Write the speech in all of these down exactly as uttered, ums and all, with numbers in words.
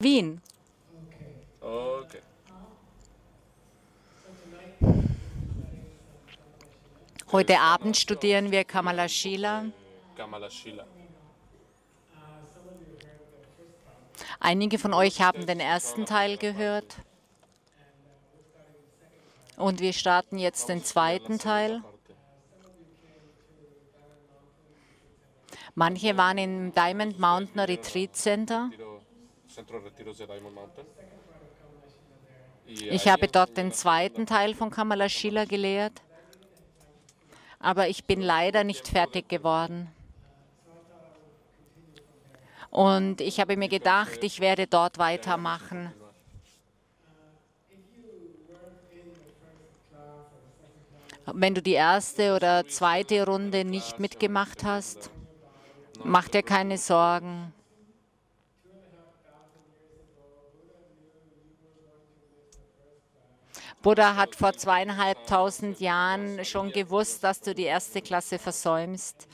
Wien. Okay. Heute Abend studieren wir Kamala Shila. Kamala Shila. Einige von euch haben den ersten Teil gehört. Und wir starten jetzt den zweiten Teil. Manche waren im Diamond Mountain Retreat Center. Ich habe dort den zweiten Teil von Kamala Shila gelehrt. Aber ich bin leider nicht fertig geworden. Und ich habe mir gedacht, ich werde dort weitermachen. Wenn du die erste oder zweite Runde nicht mitgemacht hast, mach dir keine Sorgen. Buddha hat vor zweieinhalbtausend Jahren schon gewusst, dass du die erste Klasse versäumst.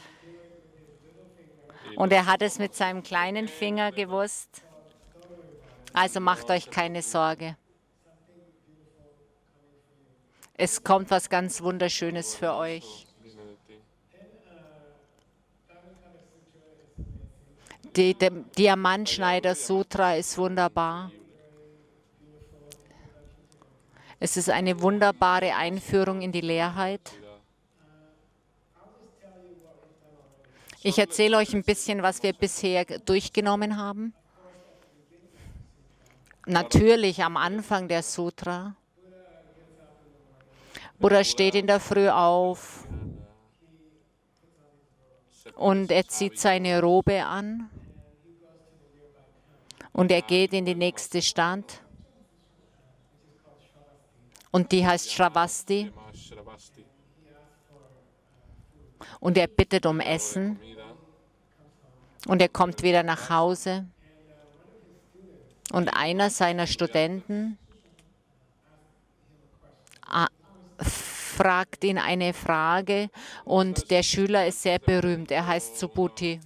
Und er hat es mit seinem kleinen Finger gewusst. Also macht euch keine Sorge. Es kommt was ganz Wunderschönes für euch. Die, der Diamantschneider-Sutra ist wunderbar. Es ist eine wunderbare Einführung in die Leerheit. Ich erzähle euch ein bisschen, was wir bisher durchgenommen haben. Natürlich am Anfang der Sutra. Buddha steht in der Früh auf und er zieht seine Robe an und er geht in die nächste Stadt und die heißt Shravasti und er bittet um Essen und er kommt wieder nach Hause und einer seiner Studenten fragt ihn eine Frage und der Schüler ist sehr berühmt. Er heißt Subhuti.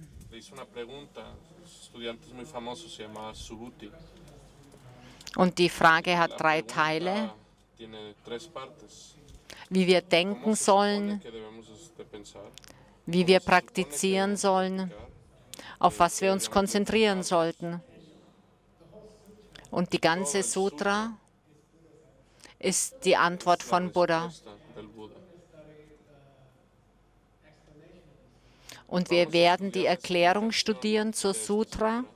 Und die Frage hat drei Teile. Wie wir denken sollen, wie wir praktizieren sollen, auf was wir uns konzentrieren sollten. Und die ganze Sutra ist die Antwort von Buddha. Und wir werden die Erklärung studieren zur Sutra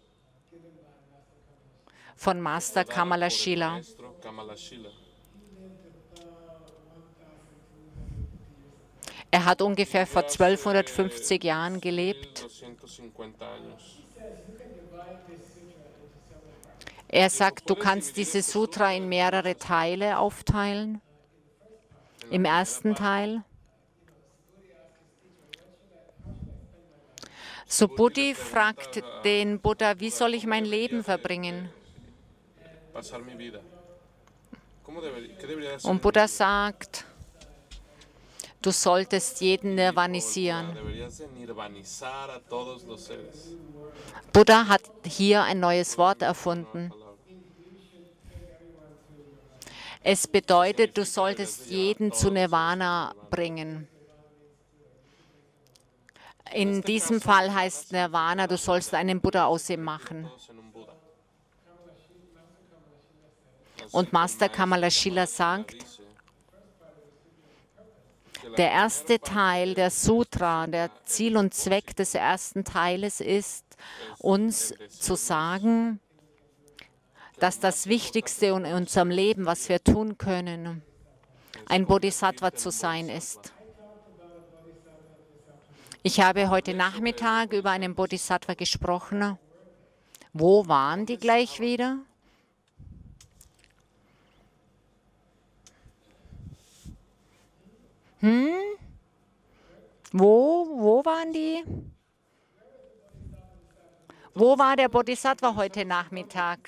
von Master Kamala Shila. Er hat ungefähr vor zwölfhundertfünfzig Jahren gelebt. Er sagt, du kannst diese Sutra in mehrere Teile aufteilen. Im ersten Teil. Subhuti fragt den Buddha, wie soll ich mein Leben verbringen? Und Buddha sagt, du solltest jeden nirvanisieren. Buddha hat hier ein neues Wort erfunden. Es bedeutet, du solltest jeden zu Nirvana bringen. In diesem Fall heißt Nirvana, du sollst einen Buddha aus ihm machen. Und Master Kamala Shila sagt, der erste Teil der Sutra, der Ziel und Zweck des ersten Teiles ist, uns zu sagen, dass das Wichtigste in unserem Leben, was wir tun können, ein Bodhisattva zu sein ist. Ich habe heute Nachmittag über einen Bodhisattva gesprochen. Wo waren die gleich wieder? Hm? Wo, wo waren die? Wo war der Bodhisattva heute Nachmittag?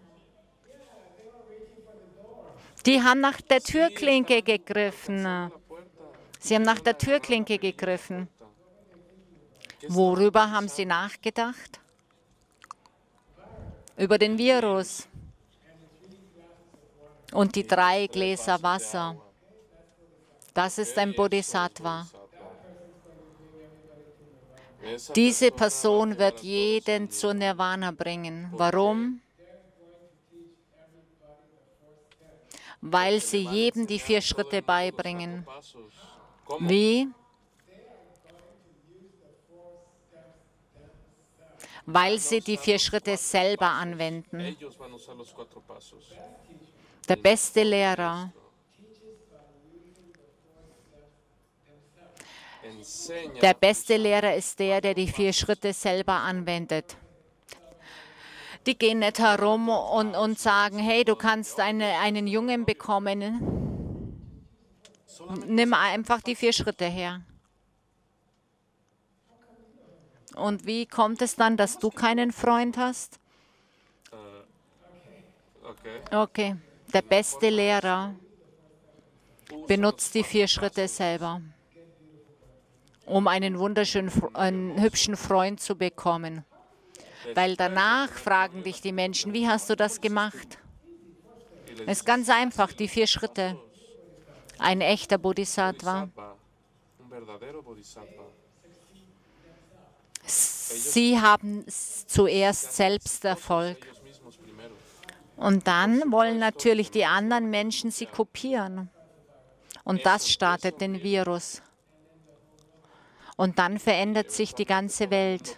Die haben nach der Türklinke gegriffen. Sie haben nach der Türklinke gegriffen. Worüber haben sie nachgedacht? über den Virus und die drei Gläser Wasser. Das ist ein Bodhisattva. Diese Person wird jeden zur Nirvana bringen. Warum? Weil sie jedem die vier Schritte beibringen. Wie? Weil sie die vier Schritte selber anwenden. Der beste Lehrer Der beste Lehrer ist der, der die vier Schritte selber anwendet. Die gehen nicht herum und, und sagen, hey, du kannst eine, einen Jungen bekommen. Nimm einfach die vier Schritte her. Und wie kommt es dann, dass du keinen Freund hast? Okay, der beste Lehrer benutzt die vier Schritte selber, um einen wunderschönen, einen hübschen Freund zu bekommen. Weil danach fragen dich die Menschen, wie hast du das gemacht? Es ist ganz einfach, die vier Schritte. Ein echter Bodhisattva. Sie haben zuerst selbst Erfolg. Und dann wollen natürlich die anderen Menschen sie kopieren. Und das startet den Virus. Und dann verändert sich die ganze Welt.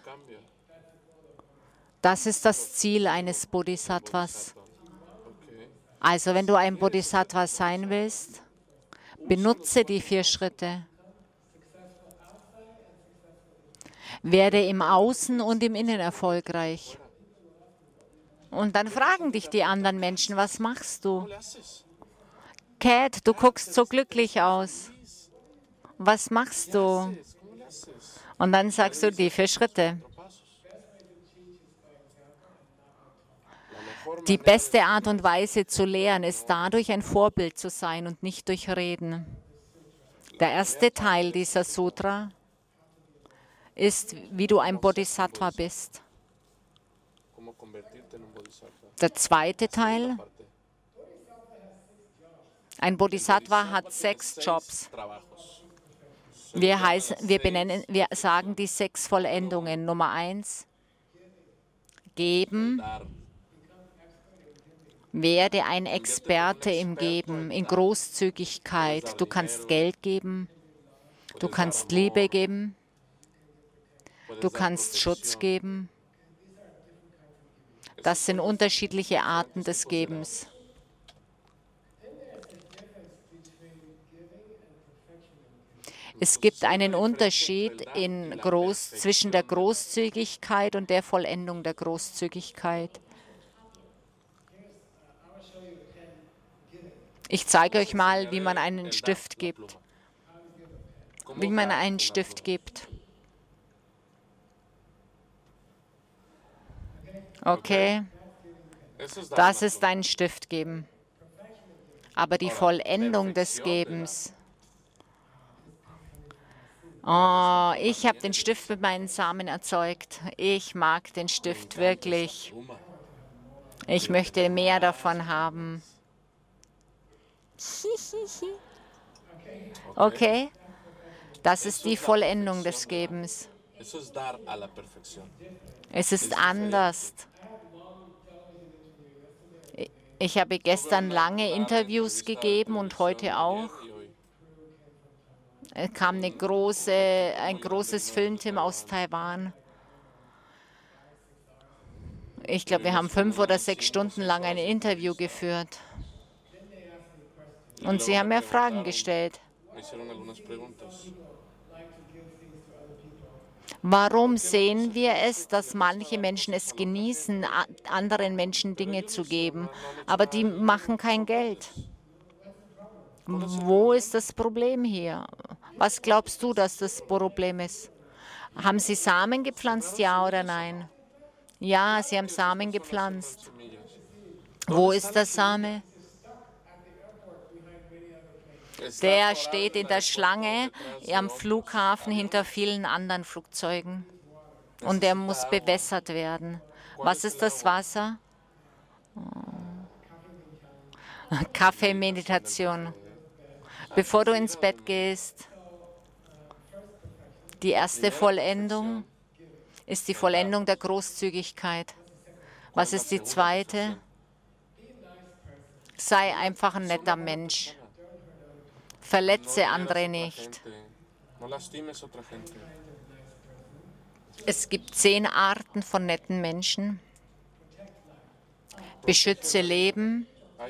Das ist das Ziel eines Bodhisattvas. Also wenn du ein Bodhisattva sein willst, benutze die vier Schritte. Werde im Außen und im Innen erfolgreich. Und dann fragen dich die anderen Menschen, was machst du? Cat, du guckst so glücklich aus. Was machst du? Und dann sagst du die vier Schritte. Die beste Art und Weise zu lehren ist dadurch, ein Vorbild zu sein und nicht durch Reden. Der erste Teil dieser Sutra ist, wie du ein Bodhisattva bist. Der zweite Teil, ein Bodhisattva hat sechs Jobs. Wir, heißen, wir, benennen, wir sagen die sechs Vollendungen. Nummer eins, geben. Werde ein Experte im Geben, in Großzügigkeit. Du kannst Geld geben, du kannst Liebe geben, du kannst Schutz geben. Das sind unterschiedliche Arten des Gebens. Es gibt einen Unterschied in Groß, zwischen der Großzügigkeit und der Vollendung der Großzügigkeit. Ich zeige euch mal, wie man einen Stift gibt. Wie man einen Stift gibt. Okay, das ist ein Stift geben. Aber die Vollendung des Gebens. Oh, ich habe den Stift mit meinen Samen erzeugt. Ich mag den Stift wirklich. Ich möchte mehr davon haben. Okay, das ist die Vollendung des Gebens. Es ist anders. Ich habe gestern lange Interviews gegeben und heute auch. Es kam eine große, ein großes Filmteam aus Taiwan. Ich glaube, wir haben fünf oder sechs Stunden lang ein Interview geführt. Und sie haben mir Fragen gestellt. Warum sehen wir es, dass manche Menschen es genießen, anderen Menschen Dinge zu geben, aber die machen kein Geld? Wo ist das Problem hier? Was glaubst du, dass das Problem ist? Haben sie Samen gepflanzt, ja oder nein? Ja, sie haben Samen gepflanzt. Wo ist der Same? Der steht in der Schlange am Flughafen hinter vielen anderen Flugzeugen. Und er muss bewässert werden. Was ist das Wasser? Kaffeemeditation. Bevor du ins Bett gehst, die erste Vollendung ist die Vollendung der Großzügigkeit. Was ist die zweite? Sei einfach ein netter Mensch. Verletze andere nicht. Es gibt zehn Arten von netten Menschen. Beschütze Leben.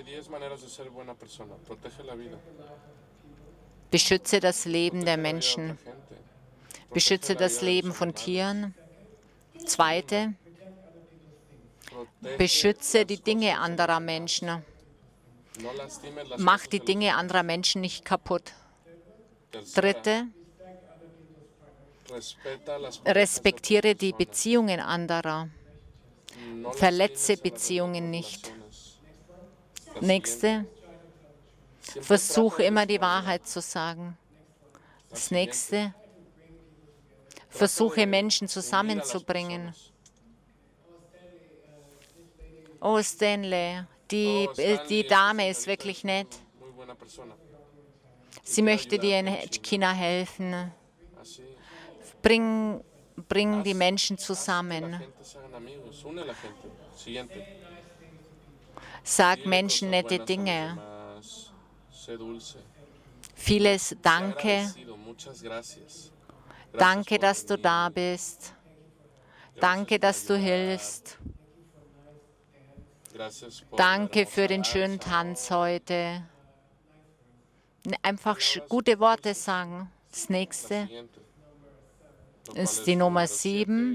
Beschütze das Leben der Menschen. Beschütze das Leben von Tieren. Zweite, beschütze die Dinge anderer Menschen. Mach die Dinge anderer Menschen nicht kaputt. Dritte, respektiere die Beziehungen anderer. Verletze Beziehungen nicht. Nächste, versuche immer die Wahrheit zu sagen. Das nächste, versuche Menschen zusammenzubringen. Oh, Stanley, die, die Dame ist wirklich nett. Sie möchte dir in China helfen. Bring, bring die Menschen zusammen. Sag Menschen nette Dinge. Vieles Danke. Danke, dass du da bist. Danke, dass du hilfst. Danke für den schönen Tanz heute. Einfach gute Worte sagen. Das nächste ist die Nummer sieben.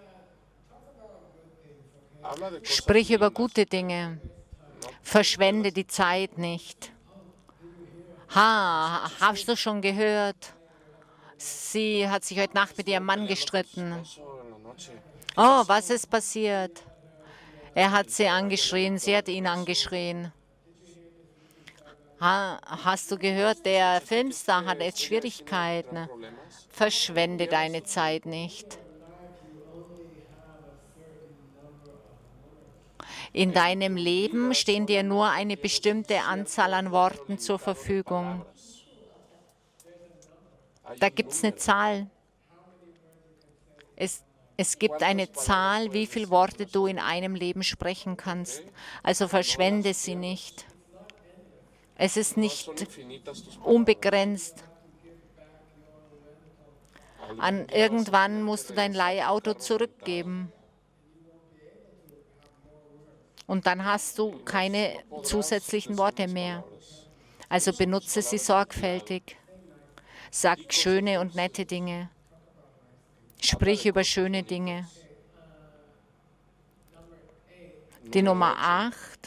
Sprich über gute Dinge. Verschwende die Zeit nicht. Ha, hast du schon gehört? Sie hat sich heute Nacht mit ihrem Mann gestritten. Oh, was ist passiert? Er hat sie angeschrien, sie hat ihn angeschrien. Ha, hast du gehört, der Filmstar hat jetzt Schwierigkeiten. Verschwende deine Zeit nicht. In deinem Leben stehen dir nur eine bestimmte Anzahl an Worten zur Verfügung. Da gibt es eine Zahl. Es, es gibt eine Zahl, wie viele Worte du in einem Leben sprechen kannst. Also verschwende sie nicht. Es ist nicht unbegrenzt. An, irgendwann musst du dein Leihauto zurückgeben. Und dann hast du keine zusätzlichen Worte mehr. Also benutze sie sorgfältig. Sag schöne und nette Dinge. Sprich über schöne Dinge. Die Nummer acht.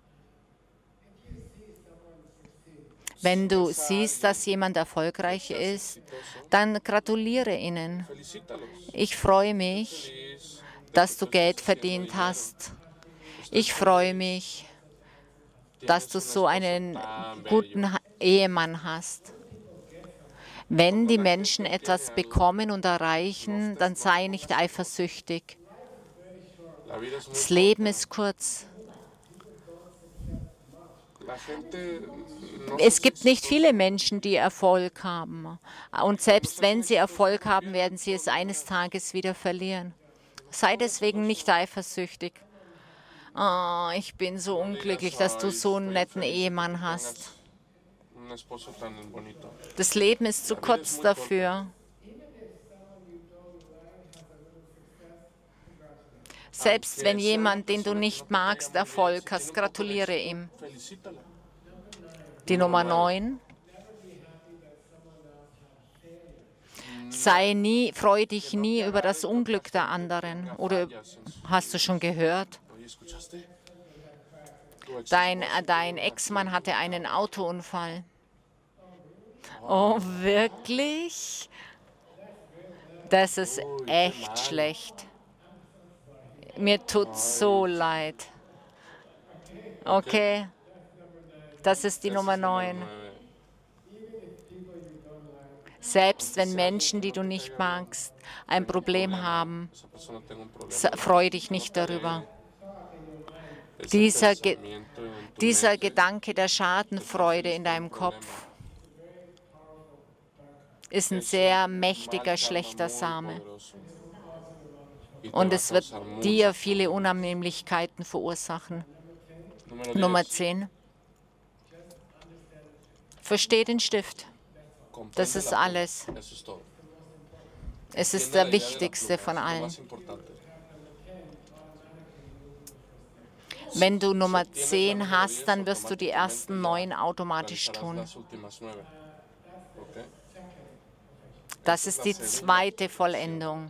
Wenn du siehst, dass jemand erfolgreich ist, dann gratuliere ihnen. Ich freue mich, dass du Geld verdient hast. Ich freue mich, dass du so einen guten Ehemann hast. Wenn die Menschen etwas bekommen und erreichen, dann sei nicht eifersüchtig. Das Leben ist kurz. Es gibt nicht viele Menschen, die Erfolg haben. Und selbst wenn sie Erfolg haben, werden sie es eines Tages wieder verlieren. Sei deswegen nicht eifersüchtig. Oh, ich bin so unglücklich, dass du so einen netten Ehemann hast. Das Leben ist zu kurz dafür. Selbst wenn jemand, den du nicht magst, Erfolg hast, gratuliere ihm. Die Nummer neun. Sei nie, freu dich nie über das Unglück der anderen. Oder hast du schon gehört? Dein, dein Ex-Mann hatte einen Autounfall. Oh, wirklich? Das ist echt schlecht. Mir tut so leid. Okay, das ist die Nummer neun. Selbst wenn Menschen, die du nicht magst, ein Problem haben, freu dich nicht darüber. Dieser, Ge dieser Gedanke der Schadenfreude in deinem Kopf ist ein sehr mächtiger, schlechter Same. Und es wird dir viele Unannehmlichkeiten verursachen. Nummer zehn. Versteh den Stift. Das ist alles. Es ist der wichtigste von allen. Wenn du Nummer zehn hast, dann wirst du die ersten neun automatisch tun. Das ist die zweite Vollendung.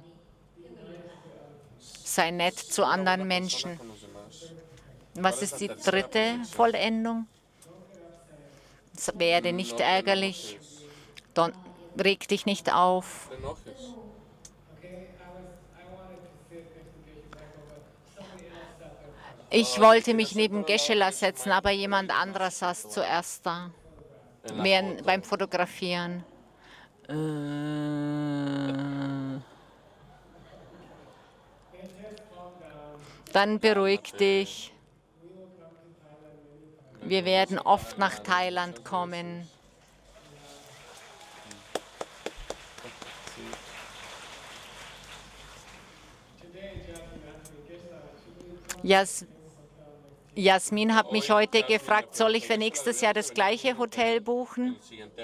Sei nett zu anderen Menschen. Was ist die dritte Vollendung? Werde nicht ärgerlich. Reg dich nicht auf. Ich wollte mich neben Geshe-la setzen, aber jemand anderer saß zuerst da. Mehr beim Fotografieren. Äh. Dann beruhig dich. Wir werden oft nach Thailand kommen. Jas Jasmin hat mich heute gefragt, soll ich für nächstes Jahr das gleiche Hotel buchen?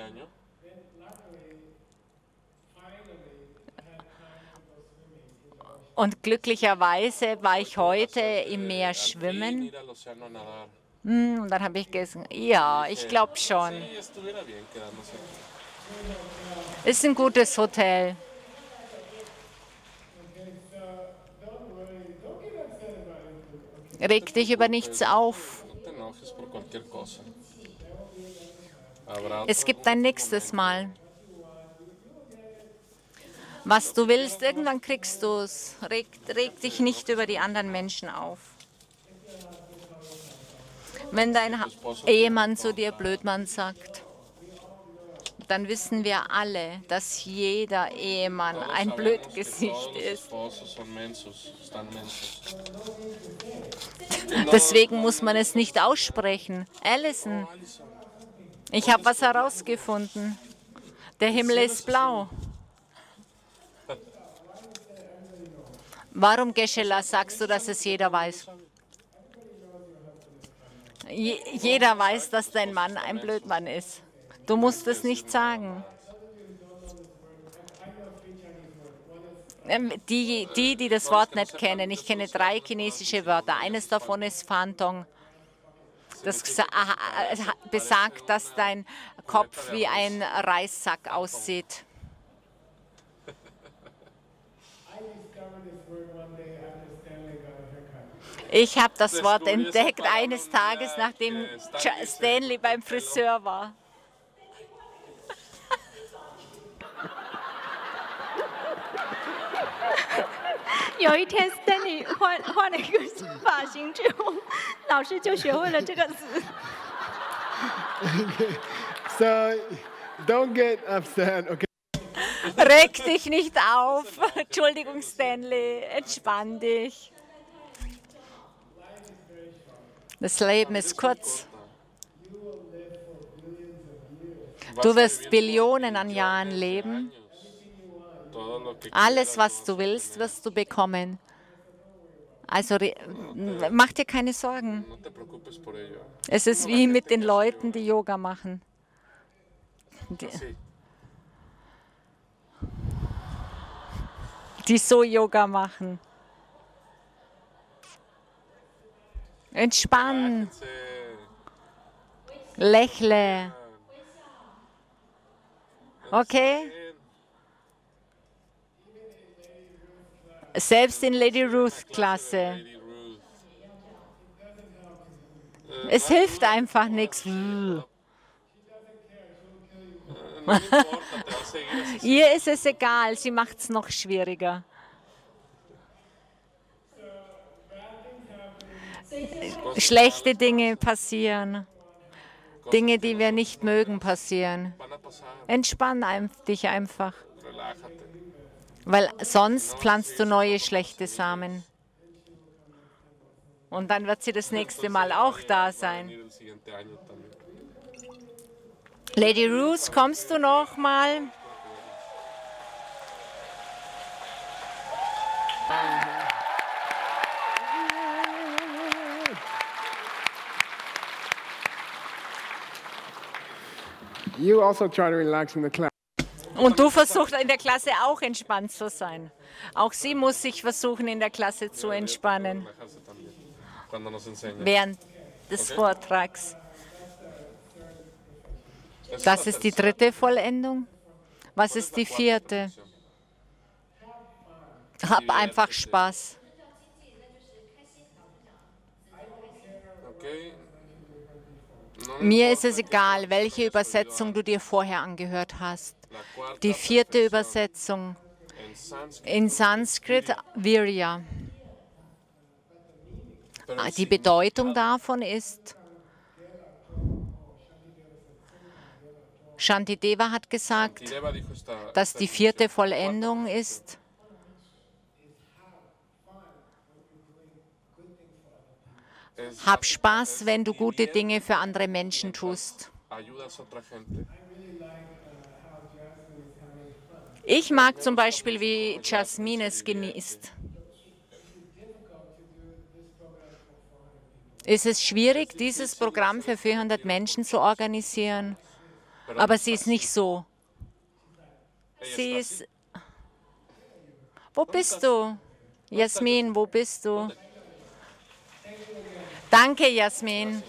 Und glücklicherweise war ich heute im Meer schwimmen. Hm, und dann habe ich gesagt, ja, ich glaube schon. Ist ein gutes Hotel. Reg dich über nichts auf. Es gibt ein nächstes Mal. Was du willst, irgendwann kriegst du es. Reg, reg dich nicht über die anderen Menschen auf. Wenn dein Ehemann zu dir Blödmann sagt, dann wissen wir alle, dass jeder Ehemann ein Blödgesicht ist. Deswegen muss man es nicht aussprechen. Allison, ich habe was herausgefunden. Der Himmel ist blau. Warum, Geshe-la, sagst du, dass es jeder weiß? Je- jeder weiß, dass dein Mann ein Blödmann ist. Du musst es nicht sagen. Die, die, die das Wort nicht kennen, ich kenne drei chinesische Wörter. Eines davon ist Fantong. Das besagt, dass dein Kopf wie ein Reissack aussieht. Ich habe das Wort entdeckt eines Tages, nachdem Stanley beim Friseur war. So don't get upset, okay? Reg dich nicht auf. Entschuldigung, Stanley, entspann dich. Das Leben ist kurz. Du wirst Billionen an Jahren leben. Alles, was du willst, wirst du bekommen. Also mach dir keine Sorgen. Es ist wie mit den Leuten, die Yoga machen. Die, die so Yoga machen. Entspann. Lächle. Okay? Selbst in Lady Ruth-Klasse. Es hilft einfach nichts. Ihr ist es egal, sie macht es noch schwieriger. Schlechte Dinge passieren. Dinge, die wir nicht mögen, passieren. Entspann ein, dich einfach. Weil sonst pflanzt du neue schlechte Samen. Und dann wird sie das nächste Mal auch da sein. Lady Ruth, kommst du noch mal? You also try to relax in the class. Und du versuchst in der Klasse auch entspannt zu sein. Auch sie muss sich versuchen, in der Klasse zu entspannen während des Vortrags. Das ist die dritte Vollendung. Was ist die vierte? Hab einfach Spaß. Mir ist es egal, welche Übersetzung du dir vorher angehört hast. Die vierte Übersetzung in Sanskrit, Virya. Die Bedeutung davon ist, Shantideva hat gesagt, dass die vierte Vollendung ist, hab Spaß, wenn du gute Dinge für andere Menschen tust. Ich mag zum Beispiel, wie Jasmine es genießt. Es ist schwierig, dieses Programm für vierhundert Menschen zu organisieren, aber sie ist nicht so. Sie ist... Wo bist du? Jasmin, wo bist du? Danke, Jasmin.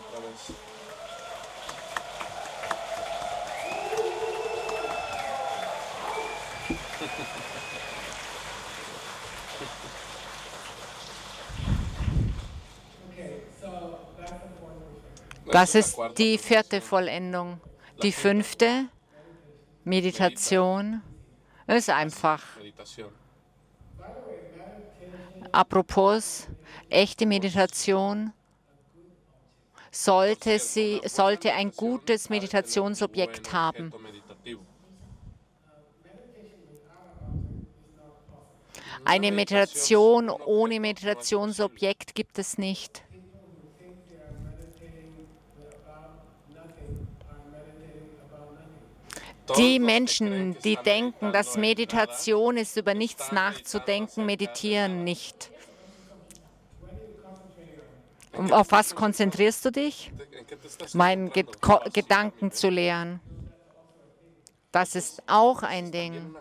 Das ist die vierte Vollendung. Die fünfte, Meditation, ist einfach. Apropos, echte Meditation sollte, sie, sollte ein gutes Meditationsobjekt haben. Eine Meditation ohne Meditationsobjekt gibt es nicht. Die Menschen, die denken, dass Meditation ist, über nichts nachzudenken, meditieren nicht. Und auf was konzentrierst du dich? Meinen Ge Gedanken zu leeren. Das ist auch ein Ding.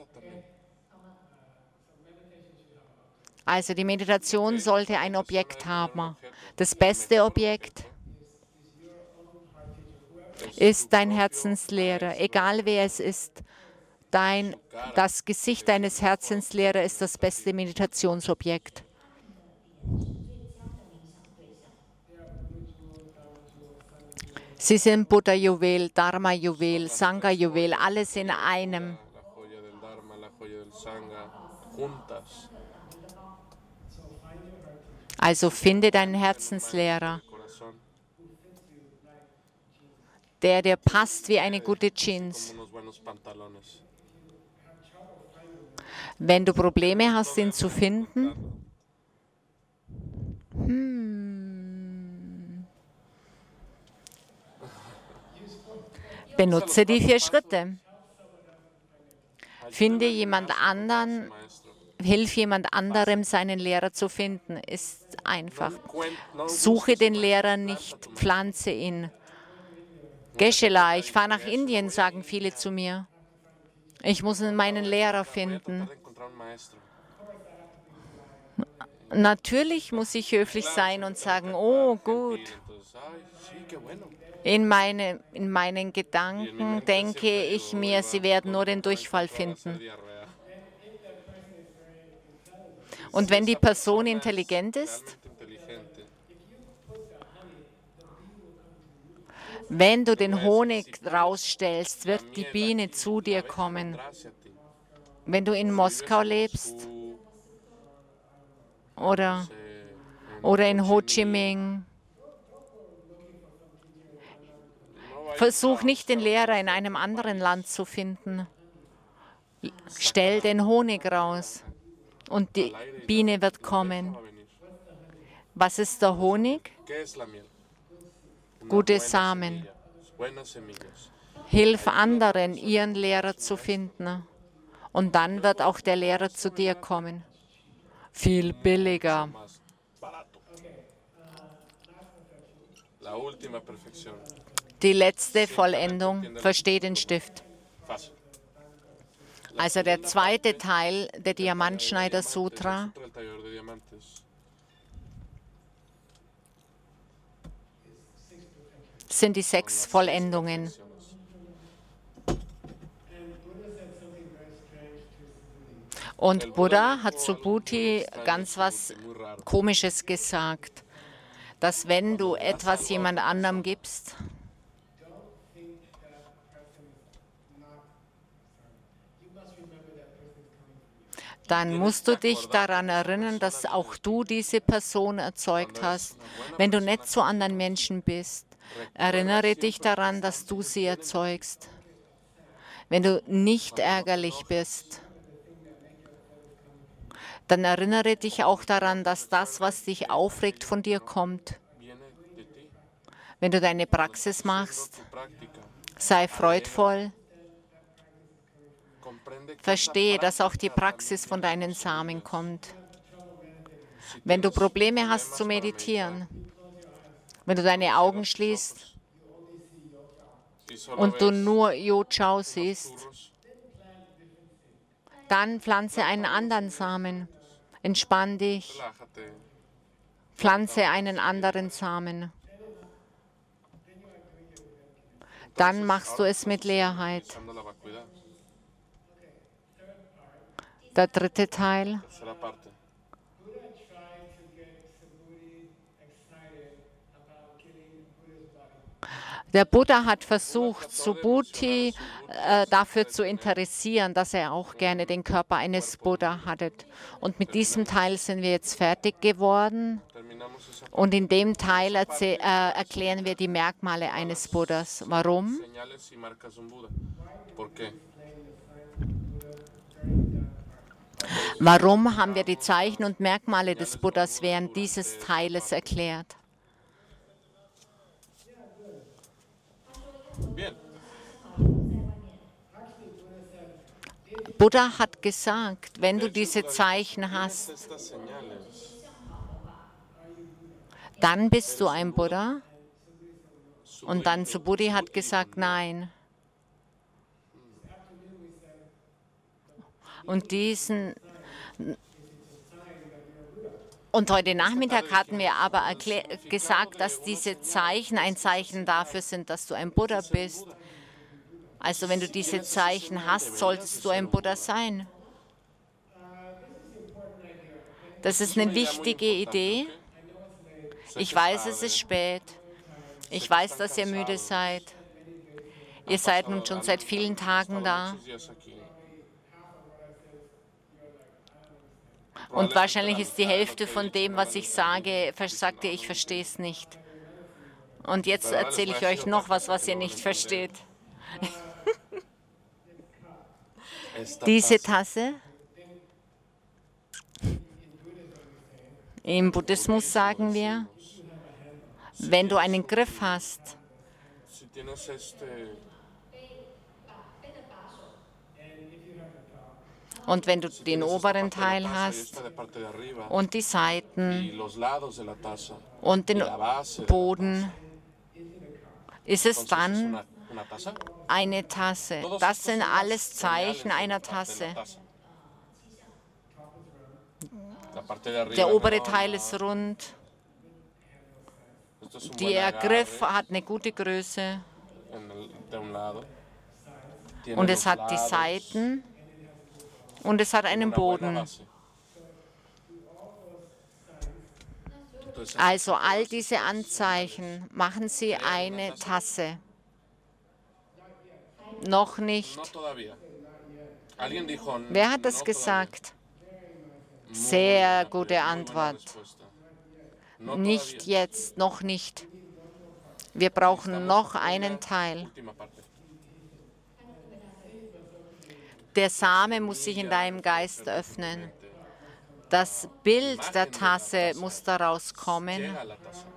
Also die Meditation sollte ein Objekt haben. Das beste Objekt ist dein Herzenslehrer, egal wer es ist. Dein, das Gesicht deines Herzenslehrers ist das beste Meditationsobjekt. Sie sind Buddha-Juwel, Dharma-Juwel, Sangha-Juwel, alles in einem. Also finde deinen Herzenslehrer, der dir passt wie eine gute Jeans. Wenn du Probleme hast, ihn zu finden, hmm, benutze die vier Schritte. Finde jemand anderen, hilf jemand anderem, seinen Lehrer zu finden. Ist einfach. Suche den Lehrer nicht, pflanze ihn. Geshe-la, ich fahre nach Indien, sagen viele zu mir. Ich muss meinen Lehrer finden. Natürlich muss ich höflich sein und sagen, oh gut. In, meine, in meinen Gedanken denke ich mir, sie werden nur den Durchfall finden. Und wenn die Person intelligent ist, wenn du den Honig rausstellst, wird die Biene zu dir kommen. Wenn du in Moskau lebst oder, oder in Ho Chi Minh, versuch nicht den Lehrer in einem anderen Land zu finden. Stell den Honig raus und die Biene wird kommen. Was ist der Honig? ¿Qué es la miel? Una Gute buena Samen. semilla, buenas semillas. Hilf anderen, ihren Lehrer zu finden. Und dann wird auch der Lehrer zu dir kommen. Viel billiger. Más barato. La última perfección. Die letzte Vollendung, versteh den Stift. Fácil. Also der zweite Teil der Diamantschneider Sutra El taller de diamantes. sind die sechs Vollendungen. Und Buddha hat zu Bhuti ganz was Komisches gesagt, dass wenn du etwas jemand anderem gibst, dann musst du dich daran erinnern, dass auch du diese Person erzeugt hast. Wenn du nett zu anderen Menschen bist, erinnere dich daran, dass du sie erzeugst. Wenn du nicht ärgerlich bist, dann erinnere dich auch daran, dass das, was dich aufregt, von dir kommt. Wenn du deine Praxis machst, sei freudvoll. Verstehe, dass auch die Praxis von deinen Samen kommt. Wenn du Probleme hast zu meditieren, wenn du deine Augen schließt und du nur Yo-Chao siehst, dann pflanze einen anderen Samen. Entspann dich, pflanze einen anderen Samen. Dann machst du es mit Leerheit. Der dritte Teil. Der Buddha hat versucht, Subhuti äh, dafür zu interessieren, dass er auch gerne den Körper eines Buddha hatte. Und mit diesem Teil sind wir jetzt fertig geworden. Und in dem Teil äh, erklären wir die Merkmale eines Buddhas. Warum? Warum haben wir die Zeichen und Merkmale des Buddhas während dieses Teiles erklärt? Buddha hat gesagt, wenn du diese Zeichen hast, dann bist du ein Buddha. Und dann Subhuti hat gesagt, nein. Und diesen Und heute Nachmittag hatten wir aber gesagt, dass diese Zeichen ein Zeichen dafür sind, dass du ein Buddha bist. Also wenn du diese Zeichen hast, solltest du ein Buddha sein. Das ist eine wichtige Idee. Ich weiß, es ist spät. Ich weiß, dass ihr müde seid. Ihr seid nun schon seit vielen Tagen da. Und wahrscheinlich ist die Hälfte von dem, was ich sage, sagt ihr, ich verstehe es nicht. Und jetzt erzähle ich euch noch was, was ihr nicht versteht. Diese Tasse, im Buddhismus sagen wir, wenn du einen Griff hast, und wenn du den oberen Teil hast und die Seiten und den Boden, ist es dann eine Tasse. Das sind alles Zeichen einer Tasse. Der obere Teil ist rund. Der Griff hat eine gute Größe. Und es hat die Seiten. Und es hat einen Boden. Also all diese Anzeichen machen sie eine Tasse. Noch nicht. Wer hat das gesagt? Sehr gute Antwort. Nicht jetzt, noch nicht. Wir brauchen noch einen Teil. Der Same muss sich in deinem Geist öffnen. Das Bild der Tasse muss daraus kommen. llega a la taza.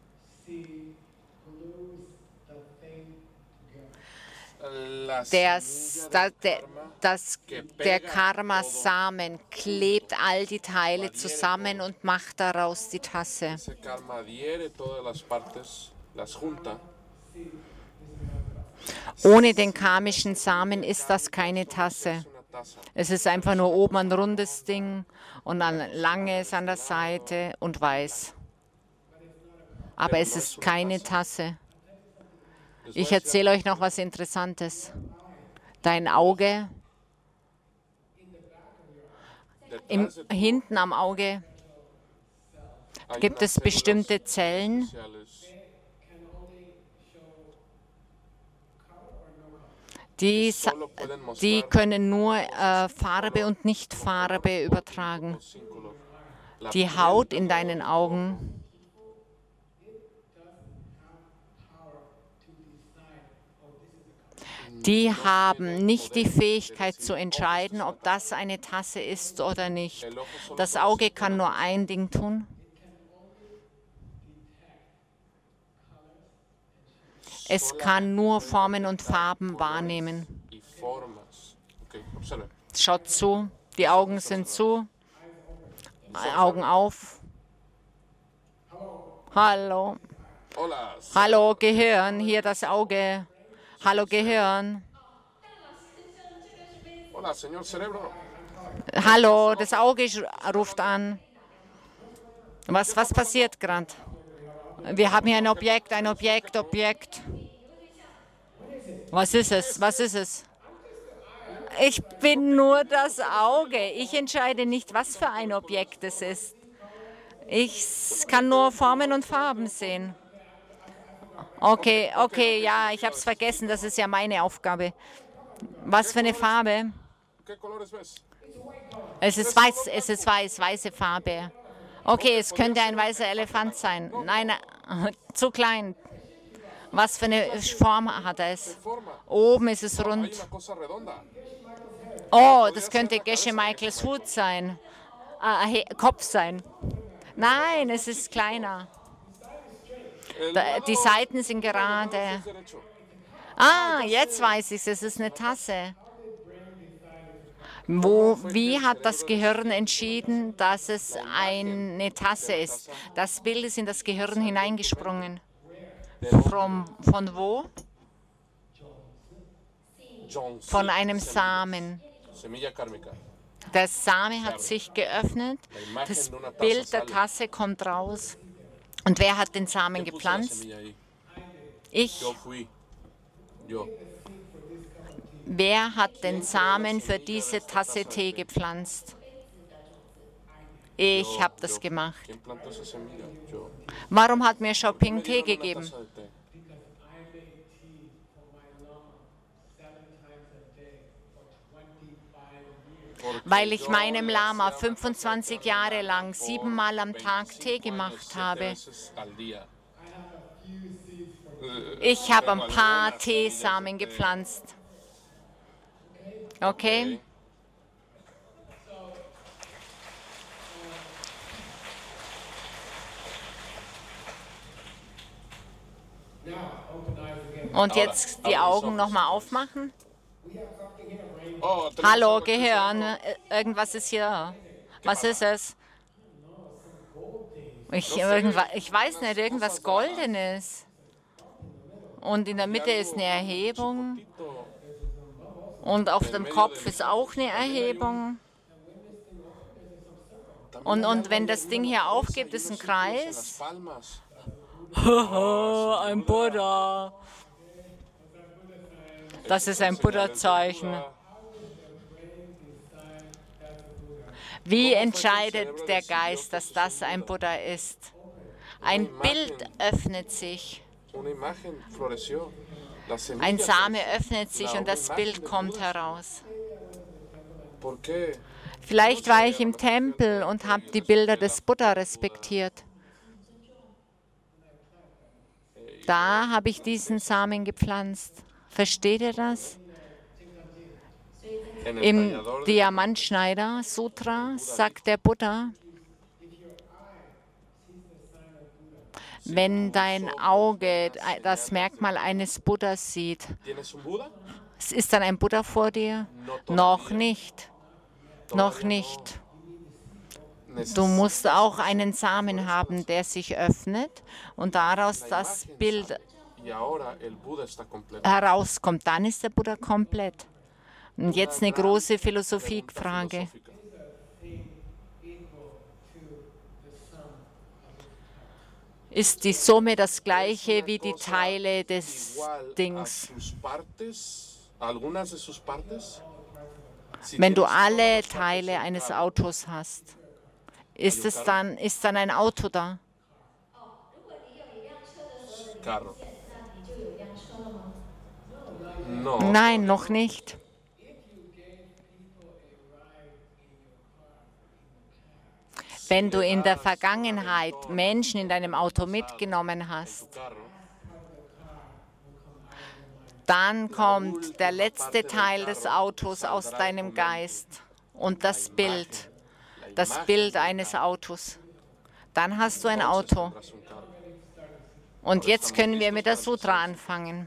La Der, semilla da- del der, karma das, que der pega Karma-Samen klebt all die Teile zusammen und macht daraus die Tasse. ese karma adhiere todas las partes, las junta. Ohne den karmischen Samen ist das keine Tasse. Es una taza. Es ist einfach nur oben ein rundes Ding und ein langes an der Seite und weiß. Aber es ist keine Tasse. Ich erzähle euch noch was Interessantes. Dein Auge, im, Detrás de tu hinten am Auge hay gibt unas es bestimmte células Zellen, especiales die, que sa- solo pueden die mostrar können nur äh, Farbe und Nicht-Farbe übertragen. o sin color. La Die piel Haut del in deinen Augen, die haben nicht die Fähigkeit zu entscheiden, ob das eine Tasse ist oder nicht. el ojo solo Das puede Auge ser kann nur ein Ding tun. Es kann nur Formen und Farben wahrnehmen. y formas. Okay, observe. Schaut zu, die Augen sind zu, Augen auf. Hallo. Hola, Hallo Gehirn, hier das Auge. Hallo Gehirn. hola, señor cerebro. Hallo, das Auge sch- ruft an. Was, was passiert gerade? Wir haben hier ein Objekt, ein Objekt, Objekt. Was ist es? Was ist es? Ich bin nur das Auge. Ich entscheide nicht, was für ein Objekt es ist. Ich s- kann nur Formen und Farben sehen. Okay, okay, ja, ich habe es vergessen. Das ist ja meine Aufgabe. Was für eine Farbe? ¿Qué colores ves? Es ist weiß, es ist weiß, weiße Farbe. Okay, es könnte ein weißer Elefant sein. Nein, äh, zu klein. Was für eine Form hat es? Forma. Oben ist es Hay rund. una cosa redonda. Oh, das könnte Gesche Michaels Hut sein. Ah, he- Kopf sein. Nein, es ist kleiner. El Da, lado die Seiten sind gerade. es derecho. Ah, jetzt weiß ich es, es ist eine Tasse. Wo, wie hat das Gehirn entschieden, dass es eine Tasse ist? Das Bild ist in das Gehirn hineingesprungen. From, von wo? John Von Seed einem semillas. Samen. Semilla kármica. Der Same hat sich geöffnet, das Bild der Tasse kommt raus. Und wer hat den Samen Puse la gepflanzt? semilla ahí. Ich. Yo fui. Yo. Wer hat den Samen für diese Tasse Tee gepflanzt? Ich habe das gemacht. ¿Quién plantó esa semilla? Yo. Warum hat mir Xiaoping Me Tee dieron una gegeben? taza de té. Porque Weil ich yo meinem le Lama hacía una fünfundzwanzig Jahre lang siebenmal am Tag Tee veinticinco gemacht años, siete habe. veces al día. Ich habe ein Tengo paar algunas semillas Teesamen de té. gepflanzt. Okay? Und jetzt die Augen nochmal aufmachen. Oh, tenemos Hallo, algo aquí. Gehirn, äh, irgendwas ist hier. Was ist es? Ich, irgendwa- ich weiß nicht, irgendwas Goldenes. Und in der Mitte ist eine Erhebung. Tito. Und auf dem Kopf ist auch eine Erhebung. Und, und wenn das Ding hier aufgibt, ist ein En las Kreis. palmas. Haha, ein Buddha. Das ist ein Buddha-Zeichen. Wie entscheidet der Geist, dass das ein Buddha ist? Ein Bild öffnet sich. Una imagen floreció. La semilla Ein Same floreció. öffnet sich und das Bild kommt heraus. ¿Por qué? Vielleicht war ich im Tempel und habe die Bilder des Buddha respektiert. Da habe ich diesen Samen gepflanzt. Versteht ihr das? En el Im tallador de Diamantschneider Sutra sagt der Buddha, wenn dein Auge das Merkmal eines Buddhas sieht, ¿Tienes un Buda? ist dann ein Buddha vor dir? No Noch todavía. nicht, noch Todavía nicht. no. Du Necesitas musst auch einen por Samen eso haben, las- der sich öffnet und daraus la das imagen Bild sale. Y ahora el Buda está completo. herauskommt. Dann ist der Buddha komplett. Und jetzt eine Una gran große pregunta Philosophiefrage. filosófica. Ist die Summe das gleiche wie die Teile des Igual a Dings? sus partes, a algunas de sus partes. Si Wenn du tienes todas alle las partes Teile del eines carro, Autos hast, ist es dann, ist dann ein Auto da? carro. No, Nein, noch nicht. Wenn du in der Vergangenheit Menschen in deinem Auto mitgenommen hast, tu carro, dann kommt der letzte Teil des Autos aus deinem Geist und das Bild, la das imagen Bild del eines carro, Autos. Dann hast du ein entonces Auto. tendrás un carro. Und jetzt können wir mit der Sutra anfangen.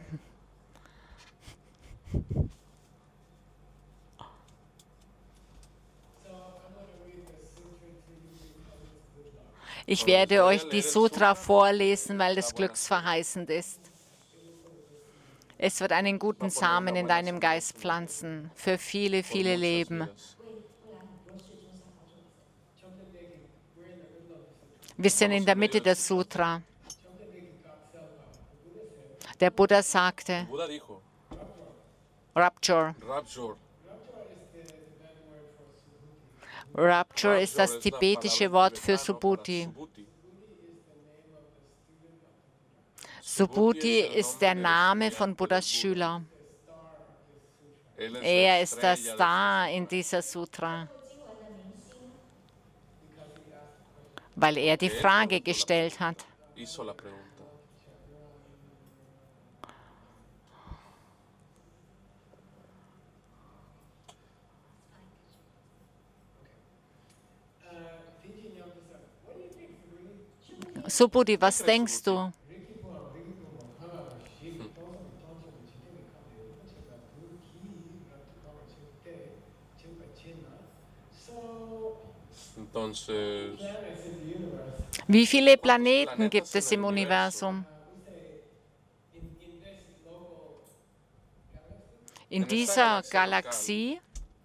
Ich werde euch die Sutra vorlesen, weil es glücksverheißend ist. Es wird einen guten Samen in deinem Geist pflanzen, für viele, Por viele muchas Leben. vidas. Wir sind in der Mitte der Sutra. Der Buddha sagte, Buda dijo, Rapture. Rapture. Rapture ist das Rapture es la tibetische palabra Wort für tibetano para Subhuti. Subhuti. Subhuti es el ist der nombre del Name estudiante von del Buddhas Buda. Schüler. Él es la Er ist der estrella de Star su- in dieser Sutra, weil er die Frage gestellt hat. hizo la pregunta. Subhuti, was denkst du? Entonces, Wie viele Planeten gibt es im Universum? In dieser Galaxie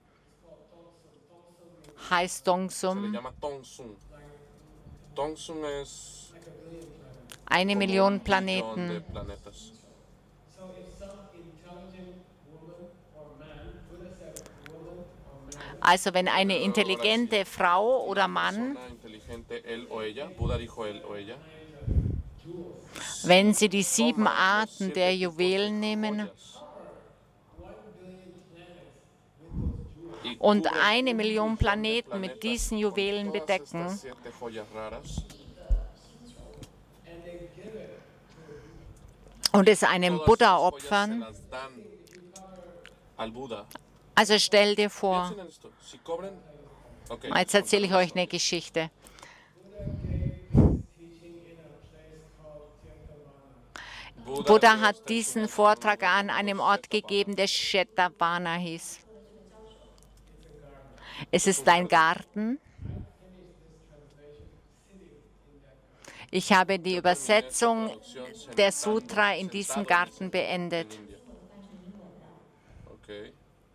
heißt se le Dongsum llama Tongsun. Tongsun es eine como Million un billón de Planeten. planetas. Also wenn eine intelligente Frau oder Mann, Persona inteligente, él o ella, Buda dijo él o ella, wenn sie die sieben toma los Arten siete der tipos de Juwelen nehmen joyas y und cubren eine un Million millón de Planeten mit planetas diesen con Juwelen todas bedecken, estas siete joyas raras, und es einem todas Buddha estas joyas se opfern. las dan al Buda. Also stell dir vor, Piensen en esto, si cobren, ok, jetzt erzähle ich euch contamos eine Geschichte. Buda Buddha dio hat esta diesen información Vortrag en an einem Ort gegeben, der Shetavana hieß. Es ist ein Garten. Ich habe die Übersetzung der Sutra in diesem Garten beendet. India. Okay.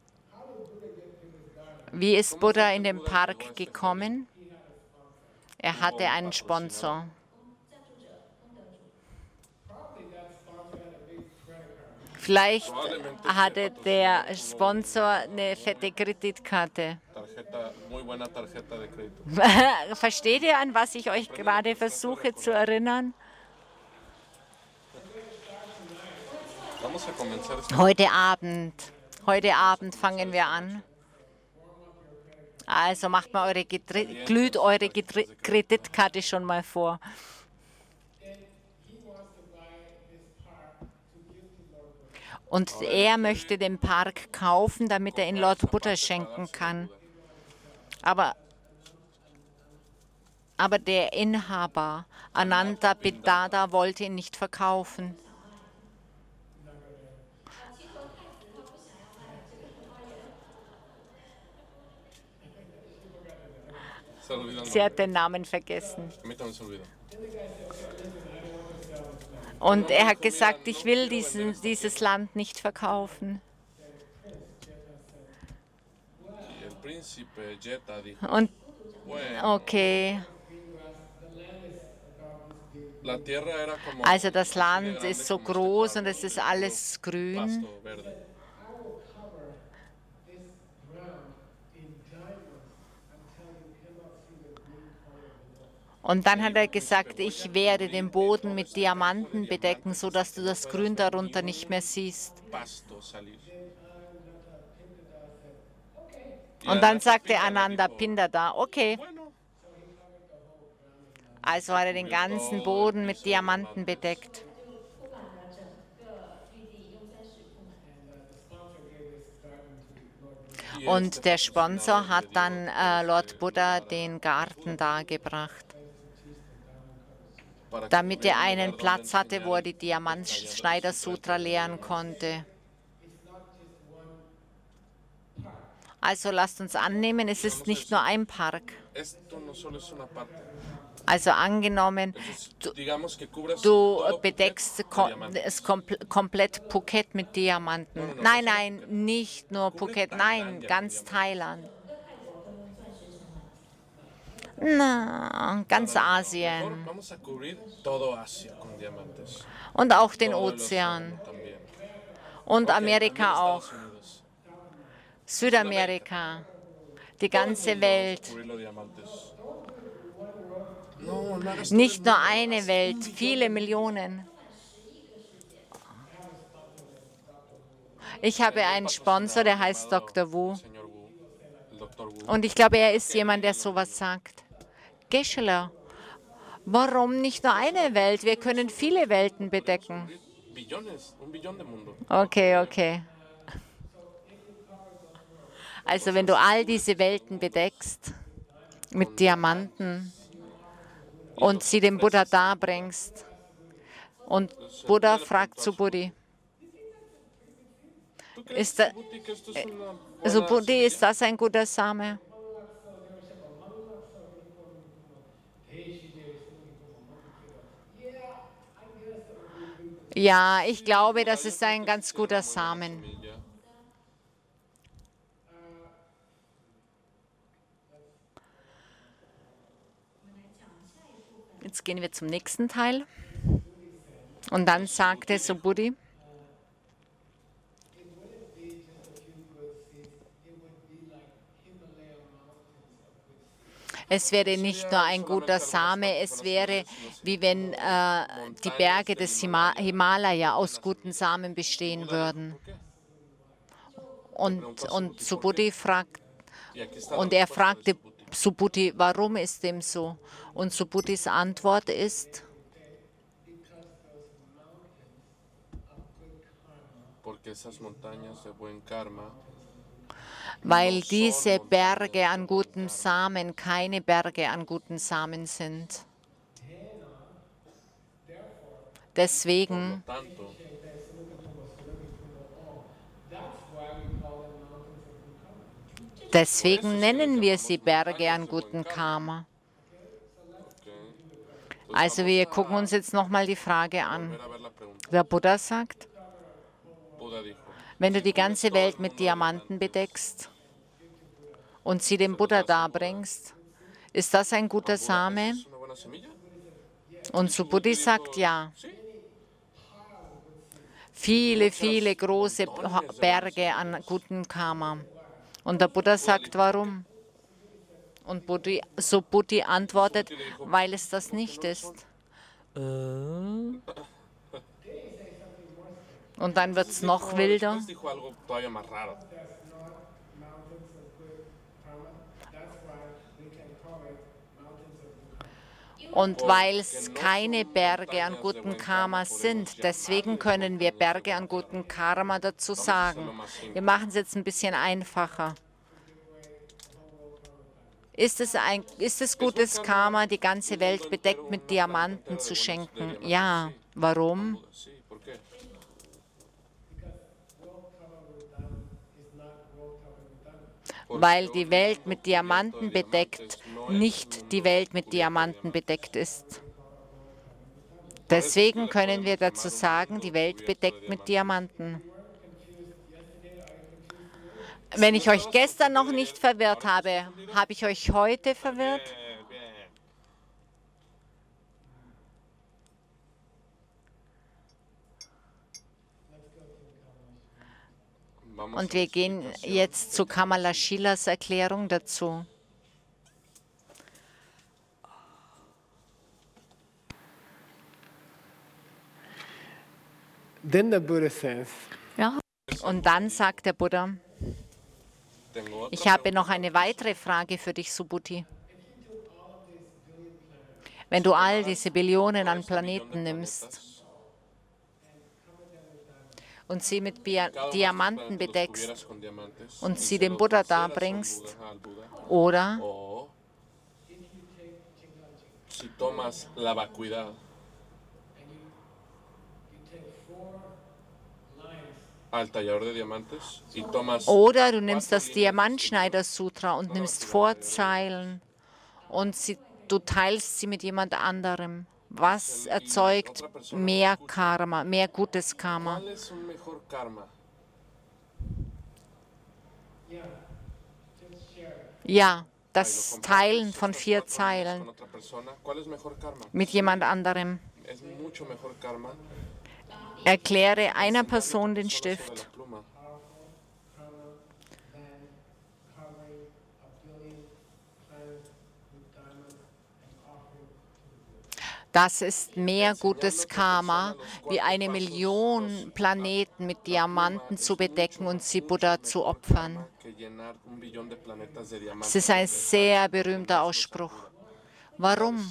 Wie ist Buddha in den Park gekommen? Er hatte einen Sponsor. Vielleicht hatte der Sponsor eine fette Kreditkarte. Tarjeta, muy buena tarjeta de crédito. Versteht ihr, an was ich euch gerade versuche zu erinnern? Vamos a comenzar esta Heute Abend, heute Abend fangen wir an. Also macht mal eure, Getri- glüht eure Getri- Kreditkarte schon mal vor. Und er möchte den Park kaufen, damit er ihn Lord Buddha schenken kann. Aber, aber der Inhaber, Anantapindada, wollte ihn nicht verkaufen. Sie hat den Namen vergessen. Und er hat gesagt, ich will diesen, dieses Land nicht verkaufen. Und okay. Also das Land ist so groß und es ist alles grün. Und dann hat er gesagt, ich werde den Boden mit Diamanten bedecken, sodass du das Grün darunter nicht mehr siehst. Und dann sagte Anantapindada, okay. Also hat er den ganzen Boden mit Diamanten bedeckt. Und der Sponsor hat dann äh, Lord Buddha den Garten dargebracht, damit er einen Platz hatte, wo er die Diamantschneider-Sutra lehren konnte. Also lasst uns annehmen, es ist nicht nur ein Park. Also angenommen, du, du bedeckst es komplett Phuket mit Diamanten. Nein, nein, nicht nur Phuket, nein, ganz Thailand. Na, ganz Asien. Und auch den Ozean. Und Amerika auch. Südamerika. Die ganze Welt. Nicht nur eine Welt, viele Millionen. Ich habe einen Sponsor, der heißt Doktor Wu. Und ich glaube, er ist jemand, der sowas sagt. Geshe-la, warum nicht nur eine Welt? Wir können viele Welten bedecken. Okay, okay. Also wenn du all diese Welten bedeckst mit Diamanten und sie dem Buddha darbringst und Buddha fragt zu Buddhi, ist da, also Buddhi, ist das ein guter Same? Ja, ich glaube, das ist ein ganz guter Samen. Jetzt gehen wir zum nächsten Teil. Und dann sagte Subhuti, es wäre nicht nur ein guter Same, es wäre wie wenn äh, die Berge des Hima Himalaya aus guten Samen bestehen würden. Und, und Subhuti fragt, und er fragte Subhuti, warum ist dem so? Und Subhutis Antwort ist, weil diese Berge an guten Samen keine Berge an guten Samen sind. Deswegen Deswegen nennen wir sie Berge an guten Karma. Also wir gucken uns jetzt nochmal die Frage an. Der Buddha sagt, wenn du die ganze Welt mit Diamanten bedeckst und sie dem Buddha darbringst, ist das ein guter Same? Und Subhuti sagt ja. Viele, viele große Berge an guten Karma. Und der Buddha sagt, warum? Und Buddhi, Subhuti antwortet, weil es das nicht ist. Und dann wird es noch wilder. Und weil es keine Berge an gutem Karma sind, deswegen können wir Berge an gutem Karma dazu sagen. Wir machen es jetzt ein bisschen einfacher. Ist es, ein, ist es gutes Karma, die ganze Welt bedeckt mit Diamanten zu schenken? Ja. Warum? Weil die Welt mit Diamanten bedeckt nicht die Welt mit Diamanten bedeckt ist. Deswegen können wir dazu sagen, die Welt bedeckt mit Diamanten. Wenn ich euch gestern noch nicht verwirrt habe, habe ich euch heute verwirrt? Und wir gehen jetzt zu Kamala Shillas Erklärung dazu. Then the Buddha says, Ja. Und dann sagt der Buddha, ich habe noch eine weitere Frage für dich, Subhuti. Wenn du all diese Billionen an Planeten nimmst und sie mit Bia Diamanten bedeckst und sie dem Buddha darbringst, oder oder du nimmst das Diamantschneider-Sutra und nimmst Vorzeilen und sie, du teilst sie mit jemand anderem. Was erzeugt mehr Karma, mehr gutes Karma? Ja, das Teilen von vier Zeilen mit jemand anderem. Erkläre einer Person den Stift. Das ist mehr gutes Karma, wie eine Million Planeten mit Diamanten zu bedecken und sie Buddha zu opfern. Es ist ein sehr berühmter Ausspruch. Warum?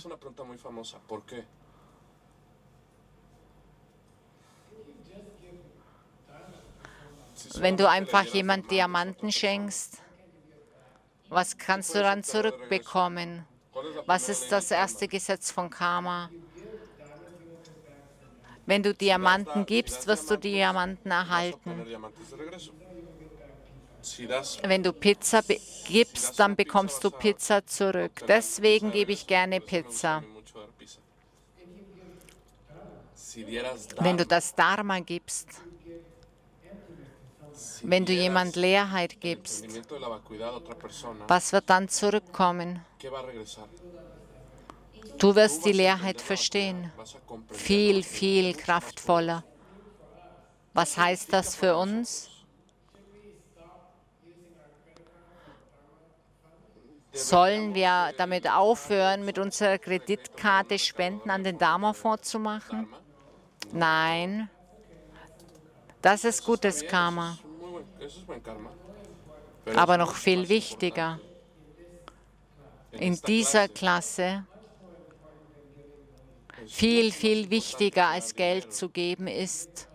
Wenn du einfach jemand Diamanten schenkst, was kannst du dann zurückbekommen? Was ist das erste Gesetz von Karma? Wenn du Diamanten gibst, wirst du Diamanten erhalten. Wenn du Pizza gibst, dann bekommst du Pizza zurück. Deswegen gebe ich gerne Pizza. Wenn du das Dharma gibst, wenn du jemand Leerheit gibst, was wird dann zurückkommen? Du wirst die Leerheit verstehen. Viel, viel kraftvoller. Was heißt das für uns? Sollen wir damit aufhören, mit unserer Kreditkarte Spenden an den Dharma-Fonds zu machen? Nein. Das ist gutes Karma. Aber noch viel wichtiger, in dieser Klasse, viel, viel wichtiger als Geld zu geben ist,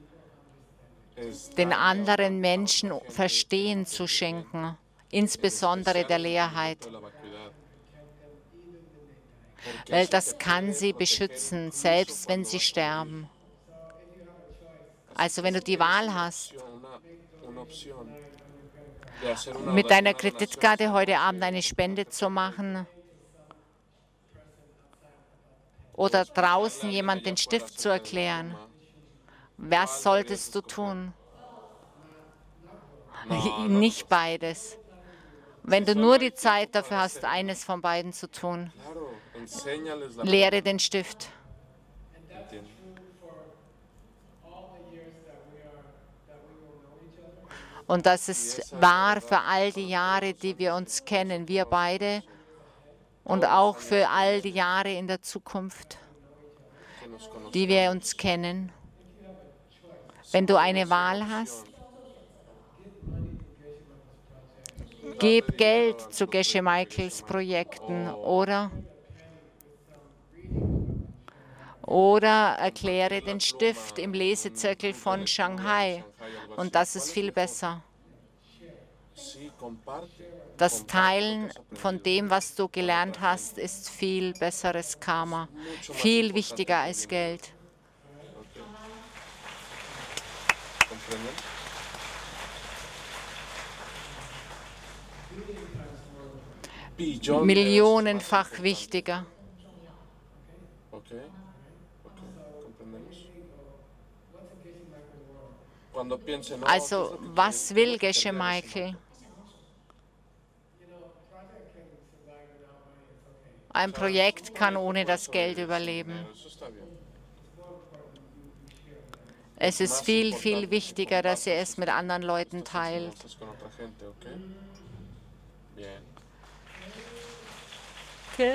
den anderen Menschen Verstehen zu schenken, insbesondere der Leerheit. Weil das kann sie beschützen, selbst wenn sie sterben. Also wenn du die Wahl hast, mit deiner Kreditkarte heute Abend eine Spende zu machen oder draußen jemand den Stift zu erklären, was solltest du tun? Nicht beides. Wenn du nur die Zeit dafür hast, eines von beiden zu tun, lehre den Stift. Und das ist wahr für all die Jahre, die wir uns kennen, wir beide, und auch für all die Jahre in der Zukunft, die wir uns kennen. Wenn du eine Wahl hast, gib Geld zu Geshe Michaels Projekten oder Oder erkläre den Stift im Lesezirkel von Shanghai. Und das ist viel besser. Das Teilen von dem, was du gelernt hast, ist viel besseres Karma. Viel wichtiger als Geld. Millionenfach wichtiger. Also, was will Geshe Michael? Ein Projekt kann ohne das Geld überleben. Es ist viel, viel wichtiger, dass ihr es mit anderen Leuten teilt. Okay.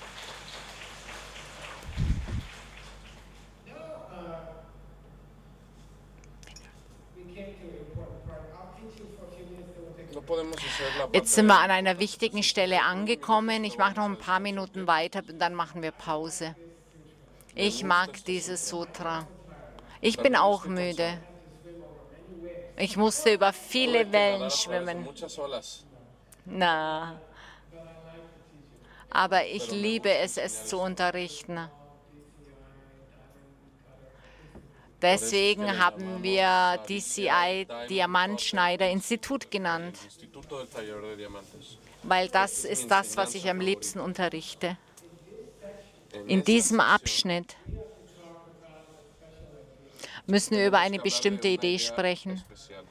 Jetzt sind wir an einer wichtigen Stelle angekommen. Ich mache noch ein paar Minuten weiter und dann machen wir Pause. Ich mag dieses Sutra. Ich bin auch müde. Ich musste über viele Wellen schwimmen. Na. Aber ich liebe es, es zu unterrichten. Deswegen haben wir D C I Diamantschneider-Institut genannt, weil das ist das, was ich am liebsten unterrichte. In diesem Abschnitt müssen wir über eine bestimmte Idee sprechen.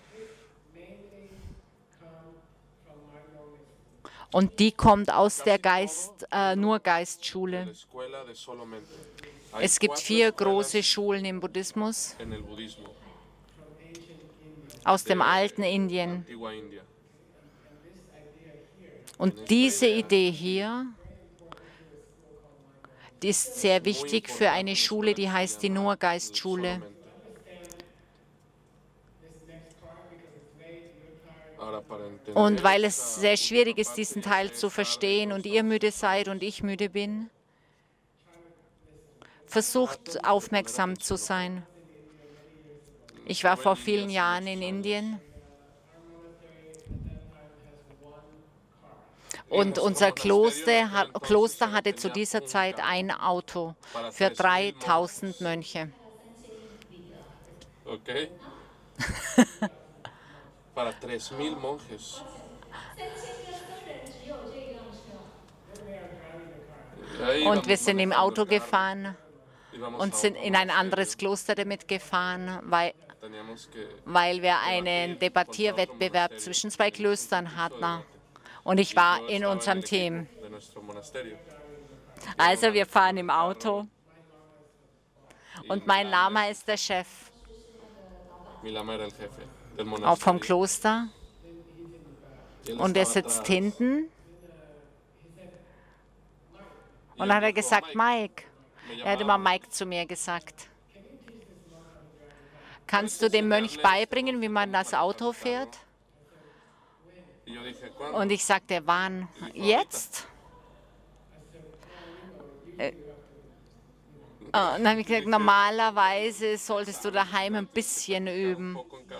Und die kommt aus der Geist, äh, Nur-Geist-Schule. Es gibt vier große Schulen im Buddhismus aus dem alten Indien. Und diese Idee hier, die ist sehr wichtig für eine Schule, die heißt die Nur-Geist-Schule. Und weil es sehr schwierig ist, diesen Teil zu verstehen und ihr müde seid und ich müde bin, versucht aufmerksam zu sein. Ich war vor vielen Jahren in Indien und unser Kloster, Kloster hatte zu dieser Zeit ein Auto für dreitausend Mönche. Okay. Para tres mil monjes. Und wir sind im Auto gefahren und sind in ein anderes Kloster damit gefahren, weil, weil wir einen Debattierwettbewerb zwischen zwei Klöstern hatten. Und ich war in unserem Team. Also wir fahren im Auto und mein Lama ist der Chef. Auch vom Kloster. Und er sitzt hinten. Und dann hat er gesagt, Mike. Er hat immer Mike zu mir gesagt. Kannst du dem Mönch beibringen, wie man das Auto fährt? Und ich sagte, wann? Jetzt? Und dann habe ich gesagt, normalerweise solltest du daheim ein bisschen üben.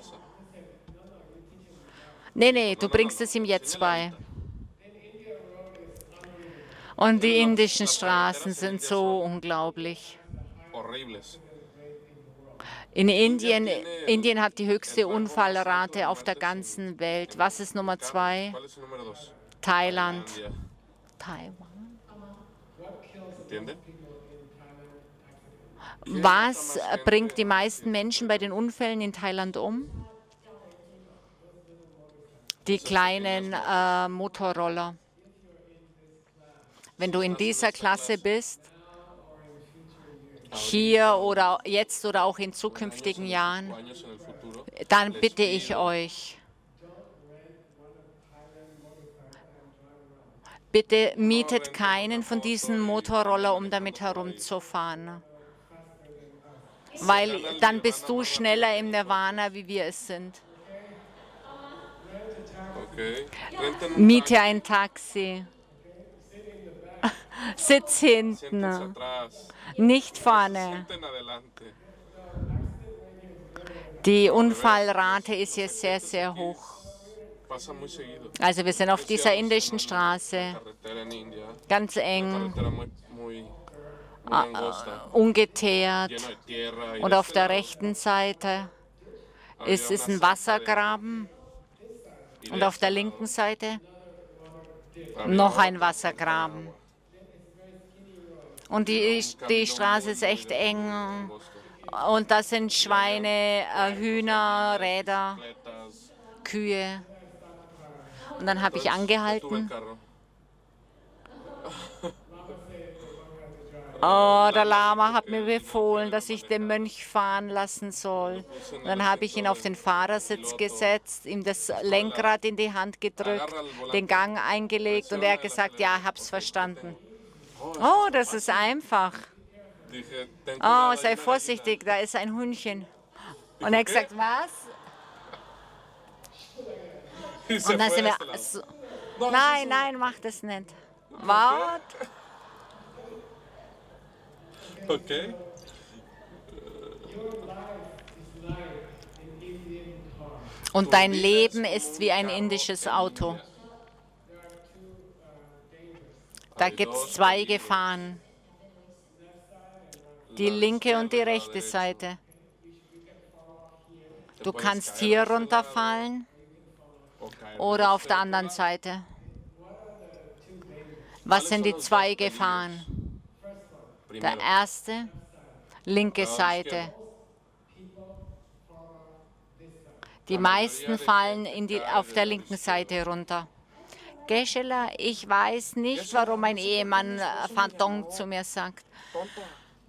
Nee, nee, du bringst es ihm jetzt bei. Und die indischen Straßen sind so unglaublich. In Indien, Indien hat die höchste Unfallrate auf der ganzen Welt. Was ist Nummer zwei? Thailand. Taiwan. Was bringt die meisten Menschen bei den Unfällen in Thailand um? Die kleinen äh, Motorroller. Wenn du in dieser Klasse bist, hier oder jetzt oder auch in zukünftigen Jahren, dann bitte ich euch, bitte mietet keinen von diesen Motorroller, um damit herumzufahren. Weil dann bist du schneller im Nirvana, wie wir es sind. Okay. Miete ein Taxi. Sitz hinten, siéntense atrás, nicht vorne. sienten adelante. Die Unfallrate ist hier sehr, sehr hoch. Pasa muy seguido. Also wir sind auf dieser indischen Straße, Carretera en India, ganz una eng, carretera muy, muy, muy angosta, ungeteert. lleno de tierra. Y Und de auf este der lado rechten Seite había ist es una ein zanja de- Wassergraben y und de auf der este linken Seite había noch otra ein zanja de Wassergraben. agua. Und die, die Straße ist echt eng. Und da sind Schweine, äh, Hühner, Räder, Bicicletas. Kühe. Und dann habe ich Entonces, detuve el angehalten. carro. Oh, der Lama hat mir befohlen, dass ich den Mönch fahren lassen soll. Und dann habe ich ihn auf den Fahrersitz gesetzt, ihm das Lenkrad in die Hand gedrückt, den Gang eingelegt und er hat gesagt, ja, ich habe es verstanden. Oh, das ist einfach. Dije, ten Oh, cuidado, hay sei una vorsichtig, da ist ein Hühnchen. Und er hat gesagt, was? gallina. Y se Und dann fue sind de wir este lado. so, No, nein, sí, sí. nein, mach das nicht. Was? Okay. Und dein Leben ist wie ein indisches Auto. Da gibt es zwei Gefahren. Die linke und die rechte Seite. Du kannst hier runterfallen oder auf der anderen Seite. Was sind die zwei Gefahren? Der Primero, erste, linke Seite. Die meisten fallen in die, auf der linken Seite runter. Geshe-la, ich weiß nicht, warum mein Ehemann äh, Phantom zu mir sagt. tonta.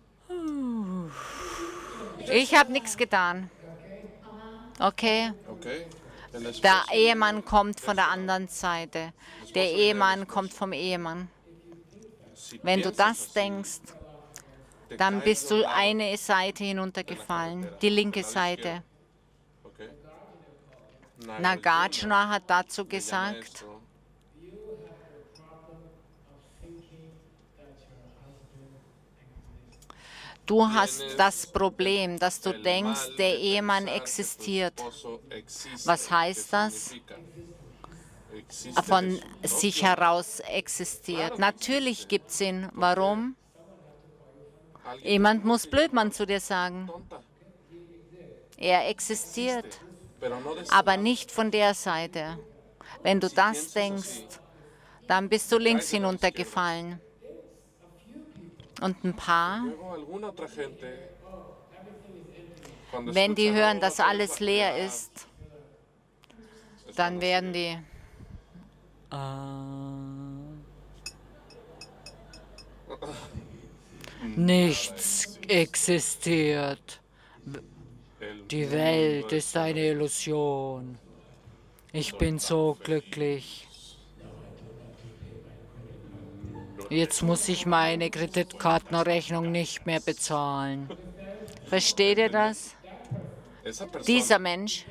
Ich habe nichts getan. Okay? Okay. El esposo Der Ehemann kommt von der anderen Seite. Der Ehemann kommt vom Ehemann. si Wenn du piensas das así, denkst, te dann caes bist de un du lado eine Seite hinuntergefallen, die linke Seite. Okay. Nagarjuna hat dazu me llama gesagt, esto, du hast das Problem, dass du denkst, der Ehemann existiert. Was heißt das? Von sich heraus existiert. Natürlich gibt es ihn. Warum? Jemand muss Blödmann zu dir sagen. Er existiert, aber nicht von der Seite. Wenn du das denkst, dann bist du links hinuntergefallen. Und ein paar, wenn die hören, dass alles leer ist, dann werden die nichts existiert. Die Welt ist eine Illusion. Ich bin so glücklich. Jetzt muss ich meine Kreditkartenrechnung nicht mehr bezahlen. Versteht ihr das? Dieser Mensch,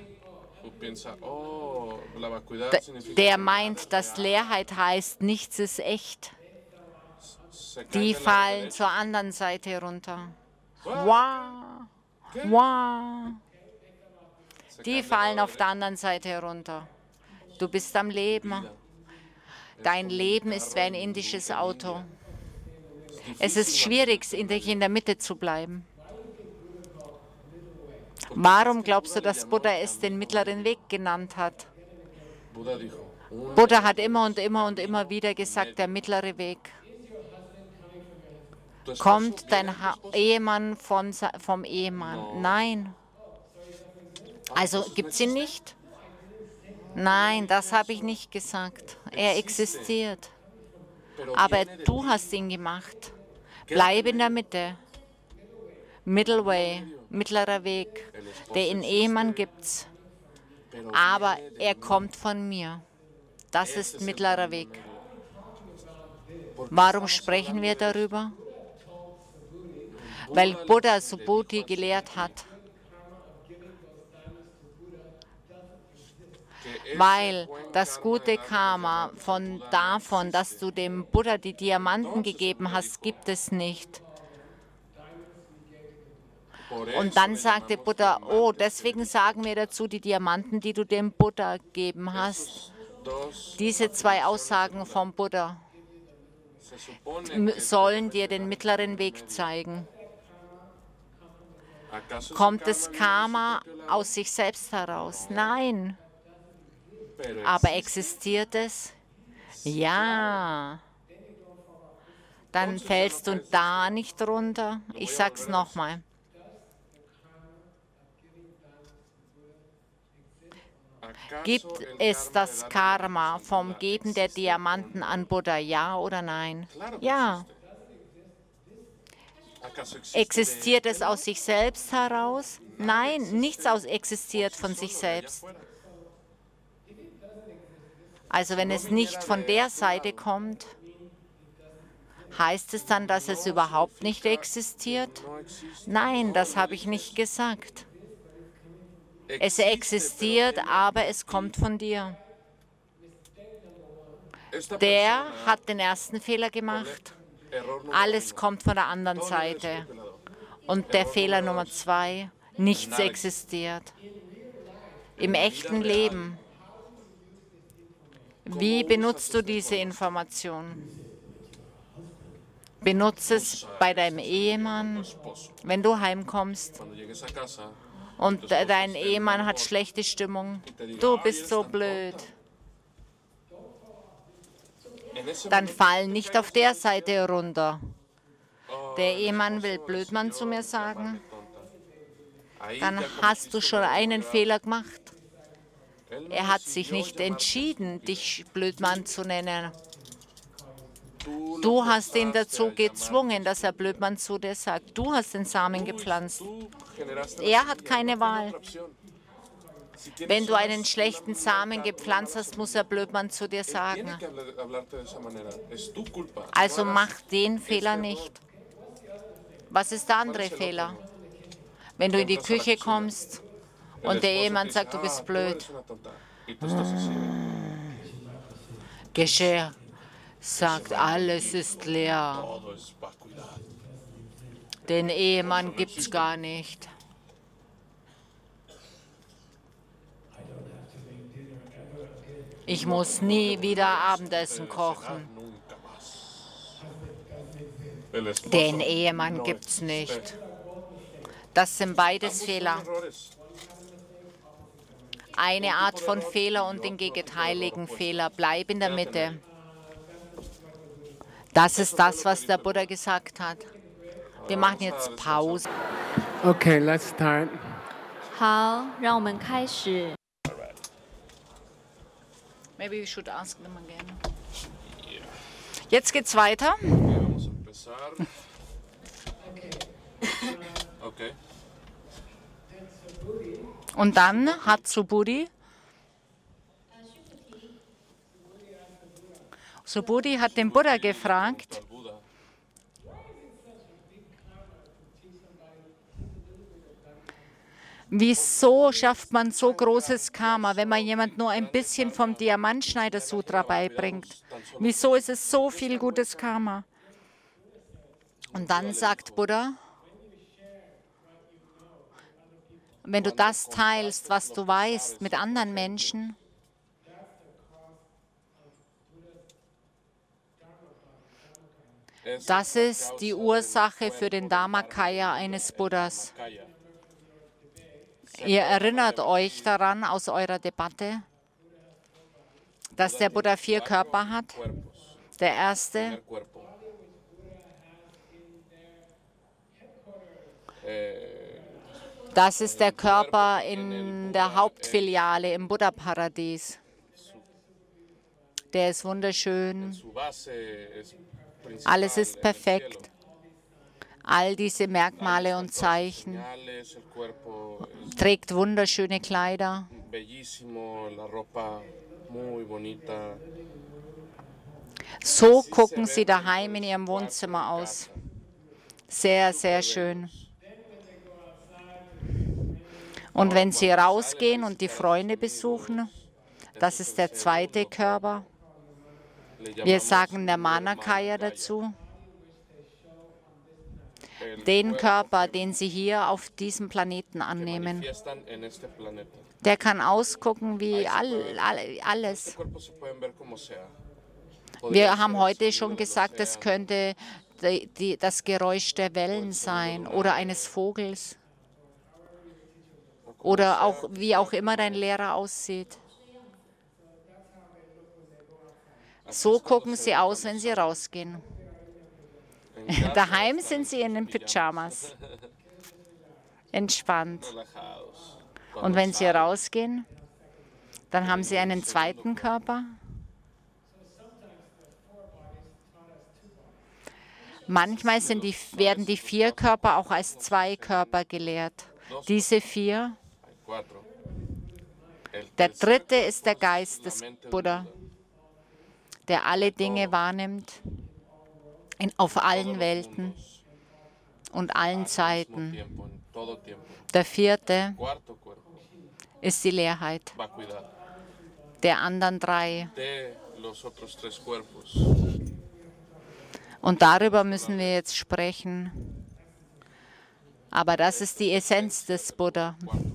der meint, dass Leerheit heißt, nichts ist echt. Die fallen zur anderen Seite runter. Wow, wow. Die fallen auf der anderen Seite runter. Du bist am Leben. Dein Leben ist wie ein indisches Auto. Es ist schwierig, in der Mitte zu bleiben. Warum glaubst du, dass Buddha es den mittleren Weg genannt hat? Buddha hat immer und immer und immer wieder gesagt, der mittlere Weg. Kommt dein ha Ehemann von, vom Ehemann? Nein. Also gibt es ihn nicht? Nein, das habe ich nicht gesagt. Er existiert. Aber du hast ihn gemacht. Bleib in der Mitte. Middle Way, mittlerer Weg. Den Ehemann gibt's. Aber er kommt von mir. Das ist mittlerer Weg. Warum sprechen wir darüber? Weil Buddha Subhuti gelehrt hat. weil das gute Karma von davon, dass du dem Buddha die Diamanten gegeben hast, gibt es nicht. Und dann sagte Buddha, oh, deswegen sagen wir dazu die Diamanten, die du dem Buddha gegeben hast. Diese zwei Aussagen vom Buddha sollen dir den mittleren Weg zeigen. Kommt das Karma aus sich selbst heraus? Nein. Aber existiert es? Ja. Dann fällst du da nicht runter. Ich sag's nochmal. Gibt es das Karma vom Geben der Diamanten an Buddha, ja oder nein? Ja. Existiert es aus sich selbst heraus? Nein, nichts aus existiert von sich selbst. Also wenn es nicht von der Seite kommt, heißt es dann, dass es überhaupt nicht existiert? Nein, das habe ich nicht gesagt. Es existiert, aber es kommt von dir. Der hat den ersten Fehler gemacht. Alles kommt von der anderen Seite. Und der Fehler Nummer zwei, nichts existiert. Im echten Leben. Wie benutzt du diese Information? Benutze es bei deinem Ehemann, wenn du heimkommst und dein Ehemann hat schlechte Stimmung. Du bist so blöd. Dann fall nicht auf der Seite runter. Der Ehemann will Blödmann zu mir sagen. Dann hast du schon einen Fehler gemacht. Er hat sich nicht entschieden, dich Blödmann zu nennen. Du hast ihn dazu gezwungen, dass er Blödmann zu dir sagt. Du hast den Samen gepflanzt. Er hat keine Wahl. Wenn du einen schlechten Samen gepflanzt hast, muss er Blödmann zu dir sagen. Also mach den Fehler nicht. Was ist der andere Fehler? Wenn du in die Küche kommst und der Ehemann sagt, du bist blöd. Geschirr sagt, alles ist leer. Den Ehemann gibt's gar nicht. Ich muss nie wieder Abendessen kochen. Den Ehemann gibt's nicht. Das sind beides Fehler. Eine Art von Fehler und den gegenteiligen Fehler. Bleib in der Mitte. Das ist das, was der Buddha gesagt hat. Wir machen jetzt Pause. Okay, let's start. 好，让我们开始。 Maybe we should ask them again. Jetzt geht's weiter. Okay. Und dann hat Subhuti, Subhuti hat den Buddha gefragt, wieso schafft man so großes Karma, wenn man jemand nur ein bisschen vom Diamantschneider-Sutra beibringt? Wieso ist es so viel gutes Karma? Und dann sagt Buddha, wenn du das teilst, was du weißt, mit anderen Menschen, das ist die Ursache für den Dharmakaya eines Buddhas. Ihr erinnert euch daran aus eurer Debatte, dass der Buddha vier Körper hat. Der erste Das ist der Körper in der Hauptfiliale im Buddha-Paradies. Der ist wunderschön. Alles ist perfekt. All diese Merkmale und Zeichen. Trägt wunderschöne Kleider. So gucken sie daheim in ihrem Wohnzimmer aus. Sehr, sehr schön. Und wenn sie rausgehen und die Freunde besuchen, Das ist der zweite Körper. Wir sagen der Manakaya dazu. Den Körper, den Sie hier auf diesem Planeten annehmen. Der kann ausgucken wie all, all, alles. Wir haben heute schon gesagt, es könnte die, die, das Geräusch der Wellen sein oder eines Vogels. Oder auch, wie auch immer dein Lehrer aussieht. So gucken sie aus, wenn sie rausgehen. Daheim sind sie in den Pyjamas. Entspannt. Und wenn sie rausgehen, dann haben sie einen zweiten Körper. Manchmal sind die, werden die vier Körper auch als zwei Körper gelehrt. Diese vier. Der dritte ist der Geist des Buddha, der alle Dinge wahrnimmt, in, auf allen Welten und allen Zeiten. Der vierte ist die Leerheit der anderen drei. Und darüber müssen wir jetzt sprechen. Aber das ist die Essenz des Buddha.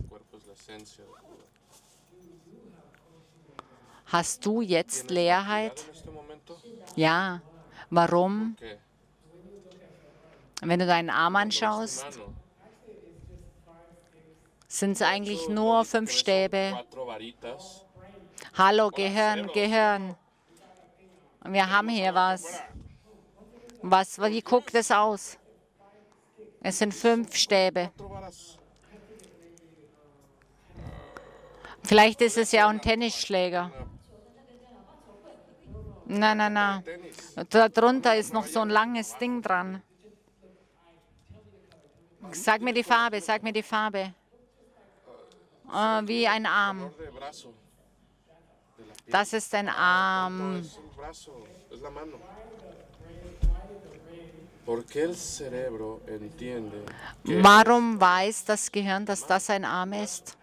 Hast du jetzt Leerheit? Ja. Warum? Wenn du deinen Arm anschaust, sind es eigentlich nur fünf Stäbe. Hallo, Gehirn, Gehirn. Wir haben hier was. Was, wie guckt es aus? Es sind fünf Stäbe. Vielleicht ist es ja auch ein Tennisschläger. Nein, nein, nein. Darunter ist noch so ein langes Ding dran. Sag mir die Farbe, sag mir die Farbe. Oh, wie ein Arm. Das ist ein Arm. Warum weiß das Gehirn, dass das ein Arm ist?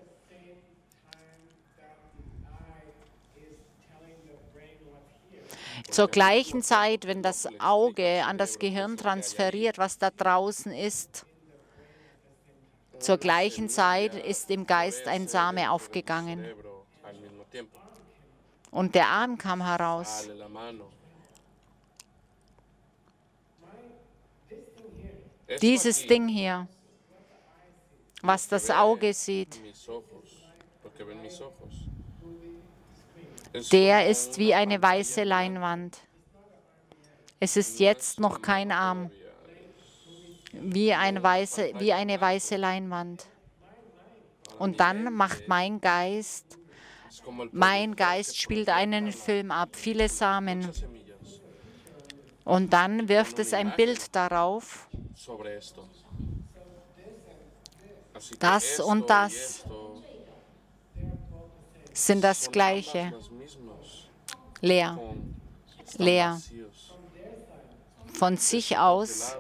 Zur gleichen Zeit, wenn das Auge an das Gehirn transferiert, was da draußen ist, zur gleichen Zeit ist im Geist ein Same aufgegangen. Und der Arm kam heraus. Dieses Ding hier, was das Auge sieht, der ist wie eine weiße Leinwand. Es ist jetzt noch kein Arm, wie, ein weiße, wie eine weiße Leinwand. Und dann macht mein Geist, mein Geist spielt einen Film ab, viele Samen. Und dann wirft es ein Bild darauf. Das und das sind das Gleiche. Leer. Leer. Von sich aus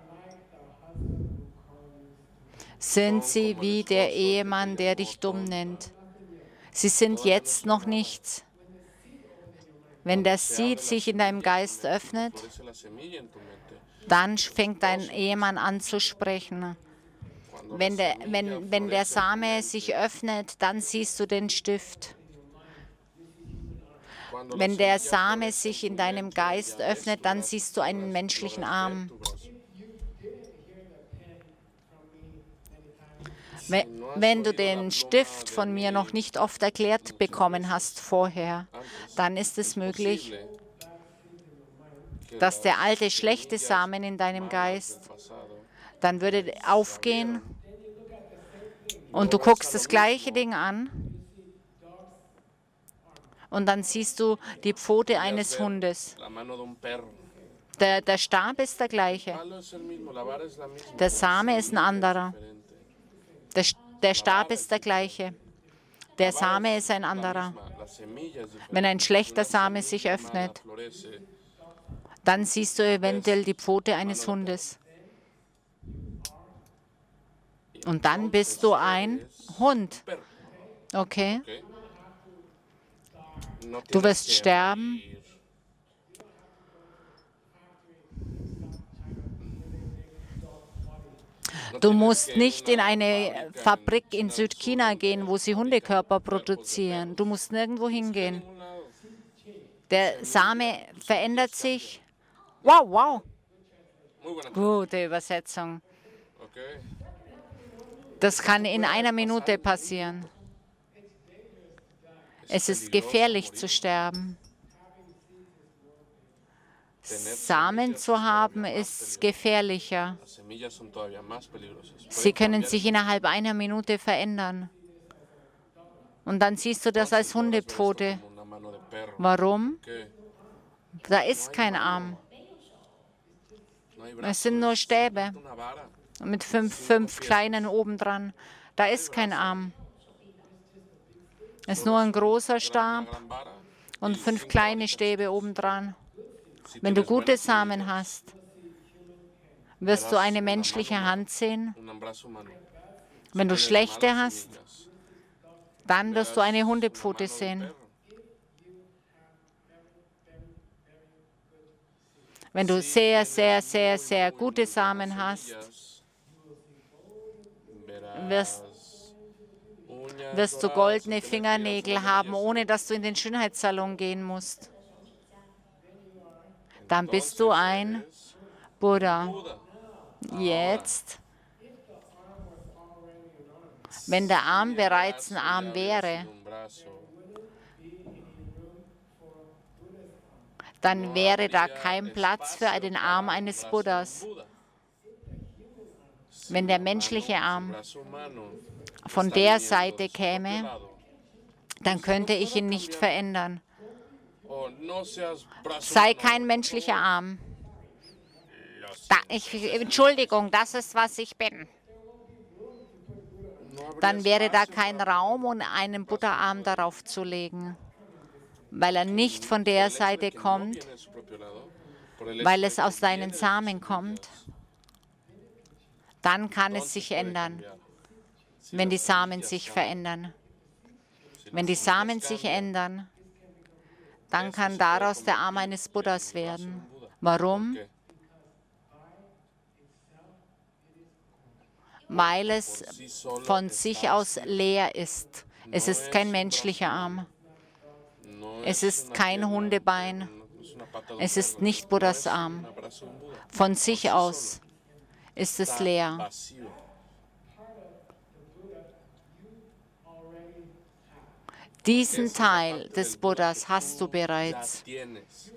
sind sie wie der Ehemann, der dich dumm nennt. Sie sind jetzt noch nichts. Wenn der Seed sich in deinem Geist öffnet, dann fängt dein Ehemann an zu sprechen. Wenn der, wenn, wenn der Same sich öffnet, dann siehst du den Stift. Wenn der Same sich in deinem Geist öffnet, dann siehst du einen menschlichen Arm. Wenn du den Stift von mir noch nicht oft erklärt bekommen hast vorher, dann ist es möglich, dass der alte schlechte Samen in deinem Geist dann würde aufgehen und du guckst das gleiche Ding an und dann siehst du die Pfote eines Hundes. Der, der Stab ist der gleiche. Der Same ist ein anderer. Der, der Stab ist der gleiche. Der Same ist ein anderer. Wenn ein schlechter Same sich öffnet, dann siehst du eventuell die Pfote eines Hundes. Und dann bist du ein Hund. Okay? No Du tienes wirst que sterben. morir. No Du tienes musst que nicht in una eine fábrica Fabrik en in China del Sur Südchina donde gehen, wo sie fabrican Hundekörper cuerpos de produzieren. perros. Du musst nirgendwo No tienes que ir a hingehen. ningún lado. Der Same verändert sich. Wow, wow. Muy buena. Gute Übersetzung. Okay. Das kann in einer Minute passieren. Es ist gefährlich zu sterben. Samen zu haben ist gefährlicher. Las semillas son todavía más peligrosas. Sie Pueden können cambiar sich innerhalb einer Minute verändern. Und dann siehst du das als Hundepfote. como una mano de perro. Warum? ¿Qué? Da ist kein Arm. No hay Es brazos. sind nur Stäbe Una vara. mit fünf, fünf kleinen obendran. Da ist kein Arm. Es ist nur ein großer Una Stab gran vara. und fünf kleine Stäbe obendran. Si Wenn du tienes gute buenas Samen semillas, hast, wirst du eine menschliche Hand sehen. un brazo humano. Wenn du Tienes schlechte malas hast, semillas, dann wirst du eine una Hundepfote mano de sehen. perro. Wenn du sehr, sehr, sehr, sehr gute Samen hast, Semillas, wirst, verás uñas wirst du doradas, goldene sin tener que ir a Fingernägel una haben, belleza. ohne dass du in den Schönheitssalon gehen musst. Dann bist du Entonces ein eres Buddha. Buda. Jetzt, wenn der Arm bereits ein Arm wäre, Un brazo. dann wäre da kein Platz für den Arm eines Buddhas. Buda. Wenn der menschliche Arm Brazo humano. von está der viniendo Seite de su propio käme, lado. dann könnte ich ihn nicht verändern. O no seas brazo Sei humano. kein menschlicher Arm. Lo Da, ich, Entschuldigung, das ist, was ich bin. No habría Dann wäre da espacio kein para- Raum, um einen Buddha-Arm darauf zu legen, weil er nicht von por der el hecho de Seite que no kommt, viene de su propio lado, por el hecho weil de es que aus deinen viene de sus Samen kommt. Dann kann es entonces sich puede ändern, cambiar. Si wenn die las Samen semillas sich cambian, verändern. si Wenn las die semillas Samen sich cambian, ändern, dann kann daraus der Arm eines Buddhas werden. Warum? ¿qué? Weil es Por sí solo von está sich aus vacío. leer ist. Es ist kein menschlicher Arm. No Es es ist una kein pierna, Hundebein. no es una pata de un Es ist perro, nicht no Buddhas es Arm. un brazo de un Buda. Von Por sich sí aus solo ist es está leer. vacío. Diesen Esa Teil parte des del Buda Buddhas que hast du tú bereits. ya tienes.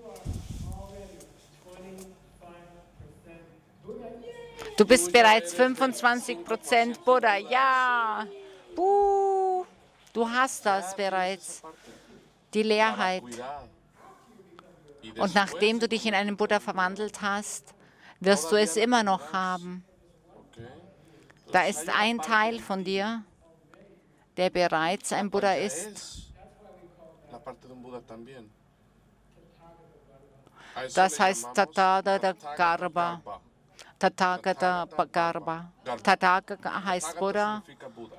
Du bist bereits fünfundzwanzig Prozent Buddha. Ja. Buh. Du hast das bereits. Die Leerheit. Cuidado. Y Und después nachdem du de dich in einen Buddha verwandelt hast, wirst du es immer noch haben. Okay. Da ist ein Teil von dir, der bereits ein Buddha Ya ist. es la parte de un Buda también. A eso Das le heißt llamamos Tathagata Tathagata Garba. Tathagata Garba. Tathagata heißt Tathagata Buddha. significa Buda.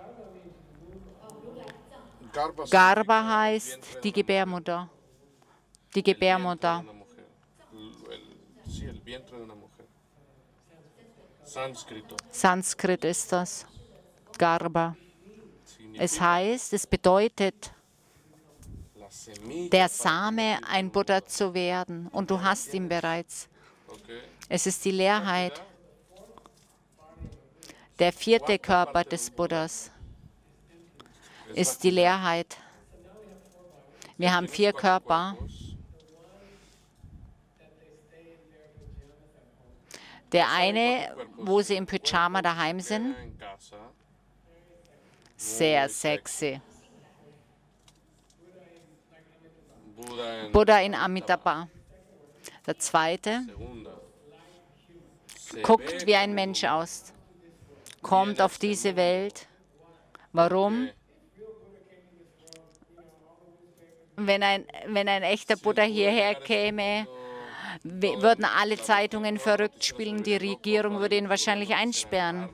Garba Garba significa heißt vientre die de una Gebärmutter. Die mujer, el vientre de Gebärmutter. una mujer. El- el- sí, el vientre de una mujer. Sánscrito. Sanskrit ist das. Garba. Significa Es heißt, es bedeutet, la semilla der para Same convertirte ein en Buddha zu werden. Und du hast ihn bereits. Okay. Es ist die Leerheit. Der vierte Körper des Buddhas ist die Leerheit. Wir haben vier Körper. Der eine, wo sie im Pyjama daheim sind, En casa, sehr sexy. Buda en Buddha in Amitabha. Der zweite segunda. Se guckt ve wie ein como Mensch aus, kommt auf diese Welt. Warum? que Wenn ein, wenn ein echter Buddha hierher käme, w- würden alle Zeitungen verrückt spielen, die Regierung würde ihn wahrscheinlich einsperren.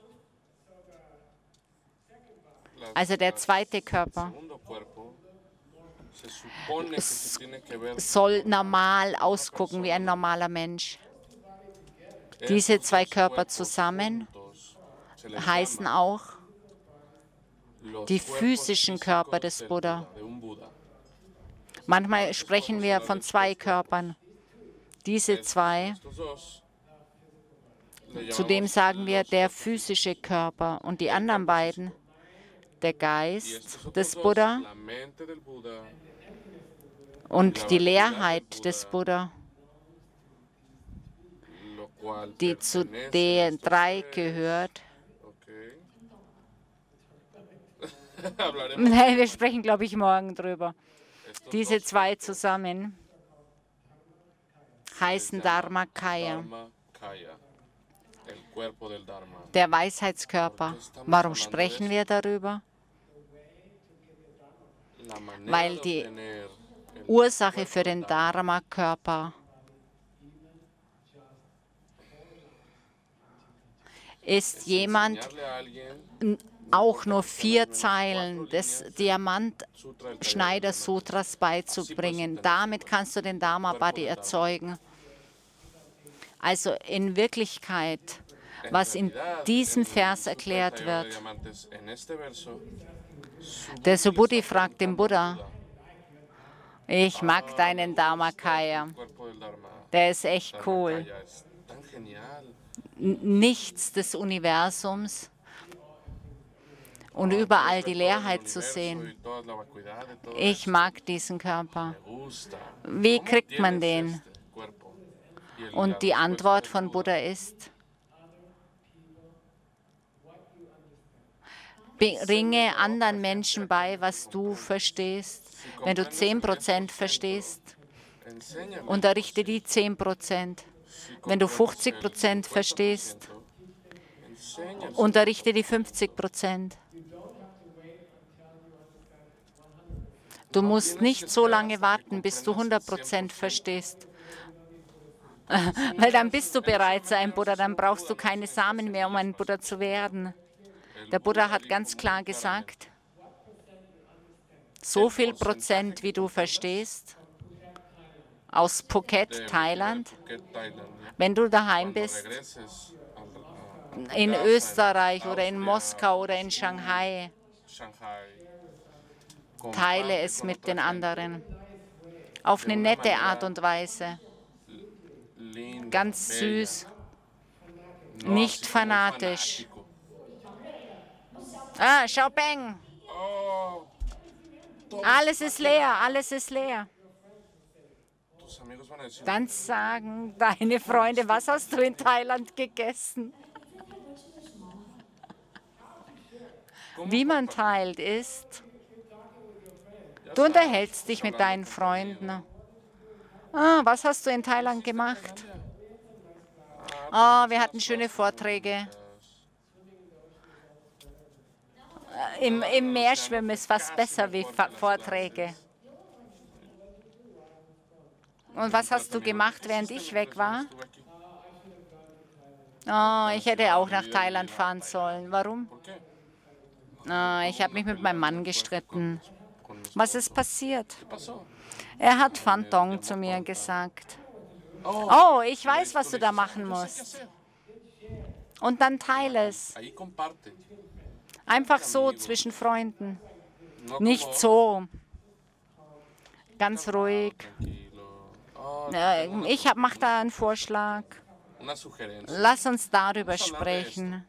Las- Also der zweite Körper segundo cuerpo Se supone que se tiene que ver soll normal ausgucken wie ein normaler Mensch. Diese estos zwei dos Körper cuerpos zusammen juntos. Se les heißen llama auch los die cuerpos physischen Körper físicos des del Buddha. Buda, de un Buda. Manchmal sprechen wir von zwei Körpern. Diese Estos- zwei, estos dos le zudem llamamos sagen wir los der cuerpos physische Körper und die El anderen cuerpo beiden, der Y Geist estos otros des dos, Buddha la mente del Buda, und die Leerheit des Buddha, lo cual die zu pertenece a den estos drei tres. gehört. Okay. Hablaremos Nein, wir sprechen, glaube ich, morgen drüber. estos Diese dos zwei cuerpos zusammen se les heißen llama Dharmakaya, Dharmakaya, el cuerpo del Dharma. der Weisheitskörper. Warum sprechen wir darüber? La manera Weil de die obtener el Ursache cuerpo für del den Dharma Dharma-Körper ist es jemand, enseñarle a alguien n- auch nur vier Zeilen des Sutra del Diamant-Schneider-Sutras beizubringen. Damit kannst du den Dharma-Body erzeugen. Also in Wirklichkeit, En was in realidad, diesem el Vers Sutra erklärt del Taller de wird. Diamantes, en este verso, Der Subhuti Subhuti está fragt den preguntando Buddha, al ich mag Ah, deinen me gusta Dharmakaya, el cuerpo del Dharma. der ist echt cool. Dharmakaya es tan genial. N- Nichts des Universums und überall die Leerheit zu sehen. Ich mag diesen Körper. Wie kriegt man den? Und die Antwort von Buddha ist, bringe anderen Menschen bei, was du verstehst. Wenn du zehn Prozent verstehst, unterrichte die zehn Prozent. Wenn du fünfzig Prozent verstehst, unterrichte die fünfzig Prozent. Du musst nicht so lange warten, bis du hundert Prozent verstehst. Weil dann bist du bereits ein Buddha, dann brauchst du keine Samen mehr, um ein Buddha zu werden. Der Buddha hat ganz klar gesagt, so viel Prozent, wie du verstehst, aus Phuket, Thailand, wenn du daheim bist, in Österreich oder in Moskau oder in Shanghai, teile es mit den anderen. Auf eine nette Art und Weise. Ganz süß, nicht fanatisch. Ah, Xiaopeng! Alles ist leer, alles ist leer. Dann sagen deine Freunde, was hast du in Thailand gegessen? Wie man teilt ist, du unterhältst dich mit deinen Freunden. Ah, was hast du in Thailand gemacht? Ah, wir hatten schöne Vorträge. Im, Im Meer schwimmen ist fast besser wie Vorträge. Und was hast du gemacht, während ich weg war? Oh, ich hätte auch nach Thailand fahren sollen. Warum? Oh, ich habe mich mit meinem Mann gestritten. Was ist passiert? Er hat Fantong zu mir gesagt. Oh, ich weiß, was du da machen musst. Und dann teile es. Einfach so zwischen Freunden. Nicht so. Ganz ruhig. Ich mache da einen Vorschlag. Lass uns darüber sprechen.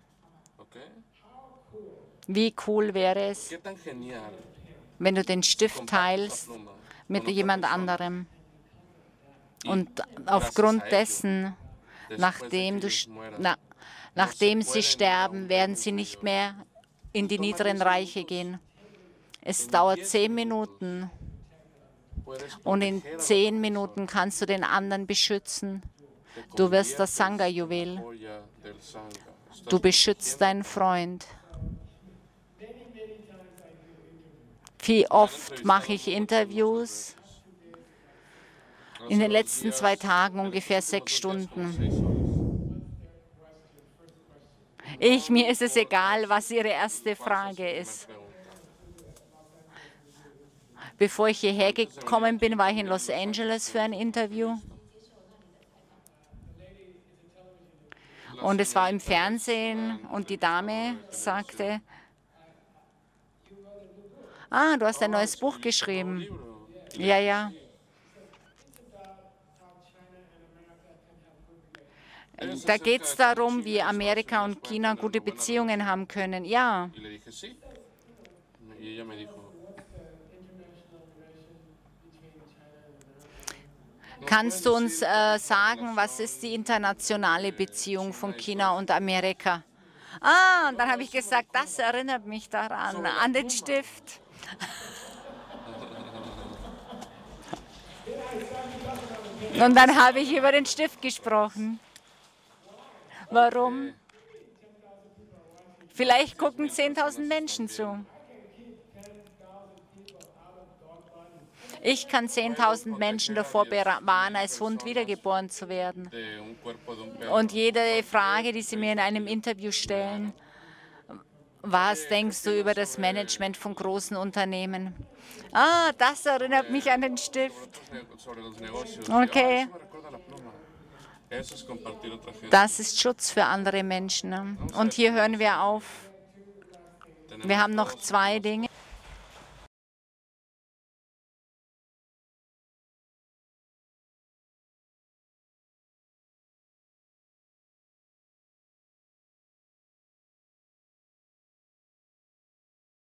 Wie cool wäre es, wenn du den Stift teilst mit jemand anderem und aufgrund dessen, nachdem, du, na, nachdem sie sterben, werden sie nicht mehr in die niederen Reiche gehen. Es dauert zehn Minuten und in zehn Minuten kannst du den anderen beschützen. Du wirst das Sangha-Juwel. Du beschützt deinen Freund. Wie oft mache ich Interviews? In den letzten zwei Tagen ungefähr sechs Stunden. Ich, mir ist es egal, was Ihre erste Frage ist. Bevor ich hierher gekommen bin, war ich in Los Angeles für ein Interview. Und es war im Fernsehen und die Dame sagte, ah, du hast ein neues Buch geschrieben. Ja, ja. Da geht es darum, wie Amerika und China gute Beziehungen haben können. Ja. Kannst du uns äh, sagen, was ist die internationale Beziehung von China und Amerika? Ah, und dann habe ich gesagt, das erinnert mich daran, an den Stift. Und dann habe ich über den Stift gesprochen. Warum? Vielleicht gucken zehntausend Menschen zu. Ich kann zehntausend Menschen davor bewahren, als Hund wiedergeboren zu werden. Und jede Frage, die Sie mir in einem Interview stellen, was denkst du über das Management von großen Unternehmen? Ah, das erinnert mich an den Stift. Okay. Das ist Schutz für andere Menschen. Und hier hören wir auf. Wir haben noch zwei Dinge.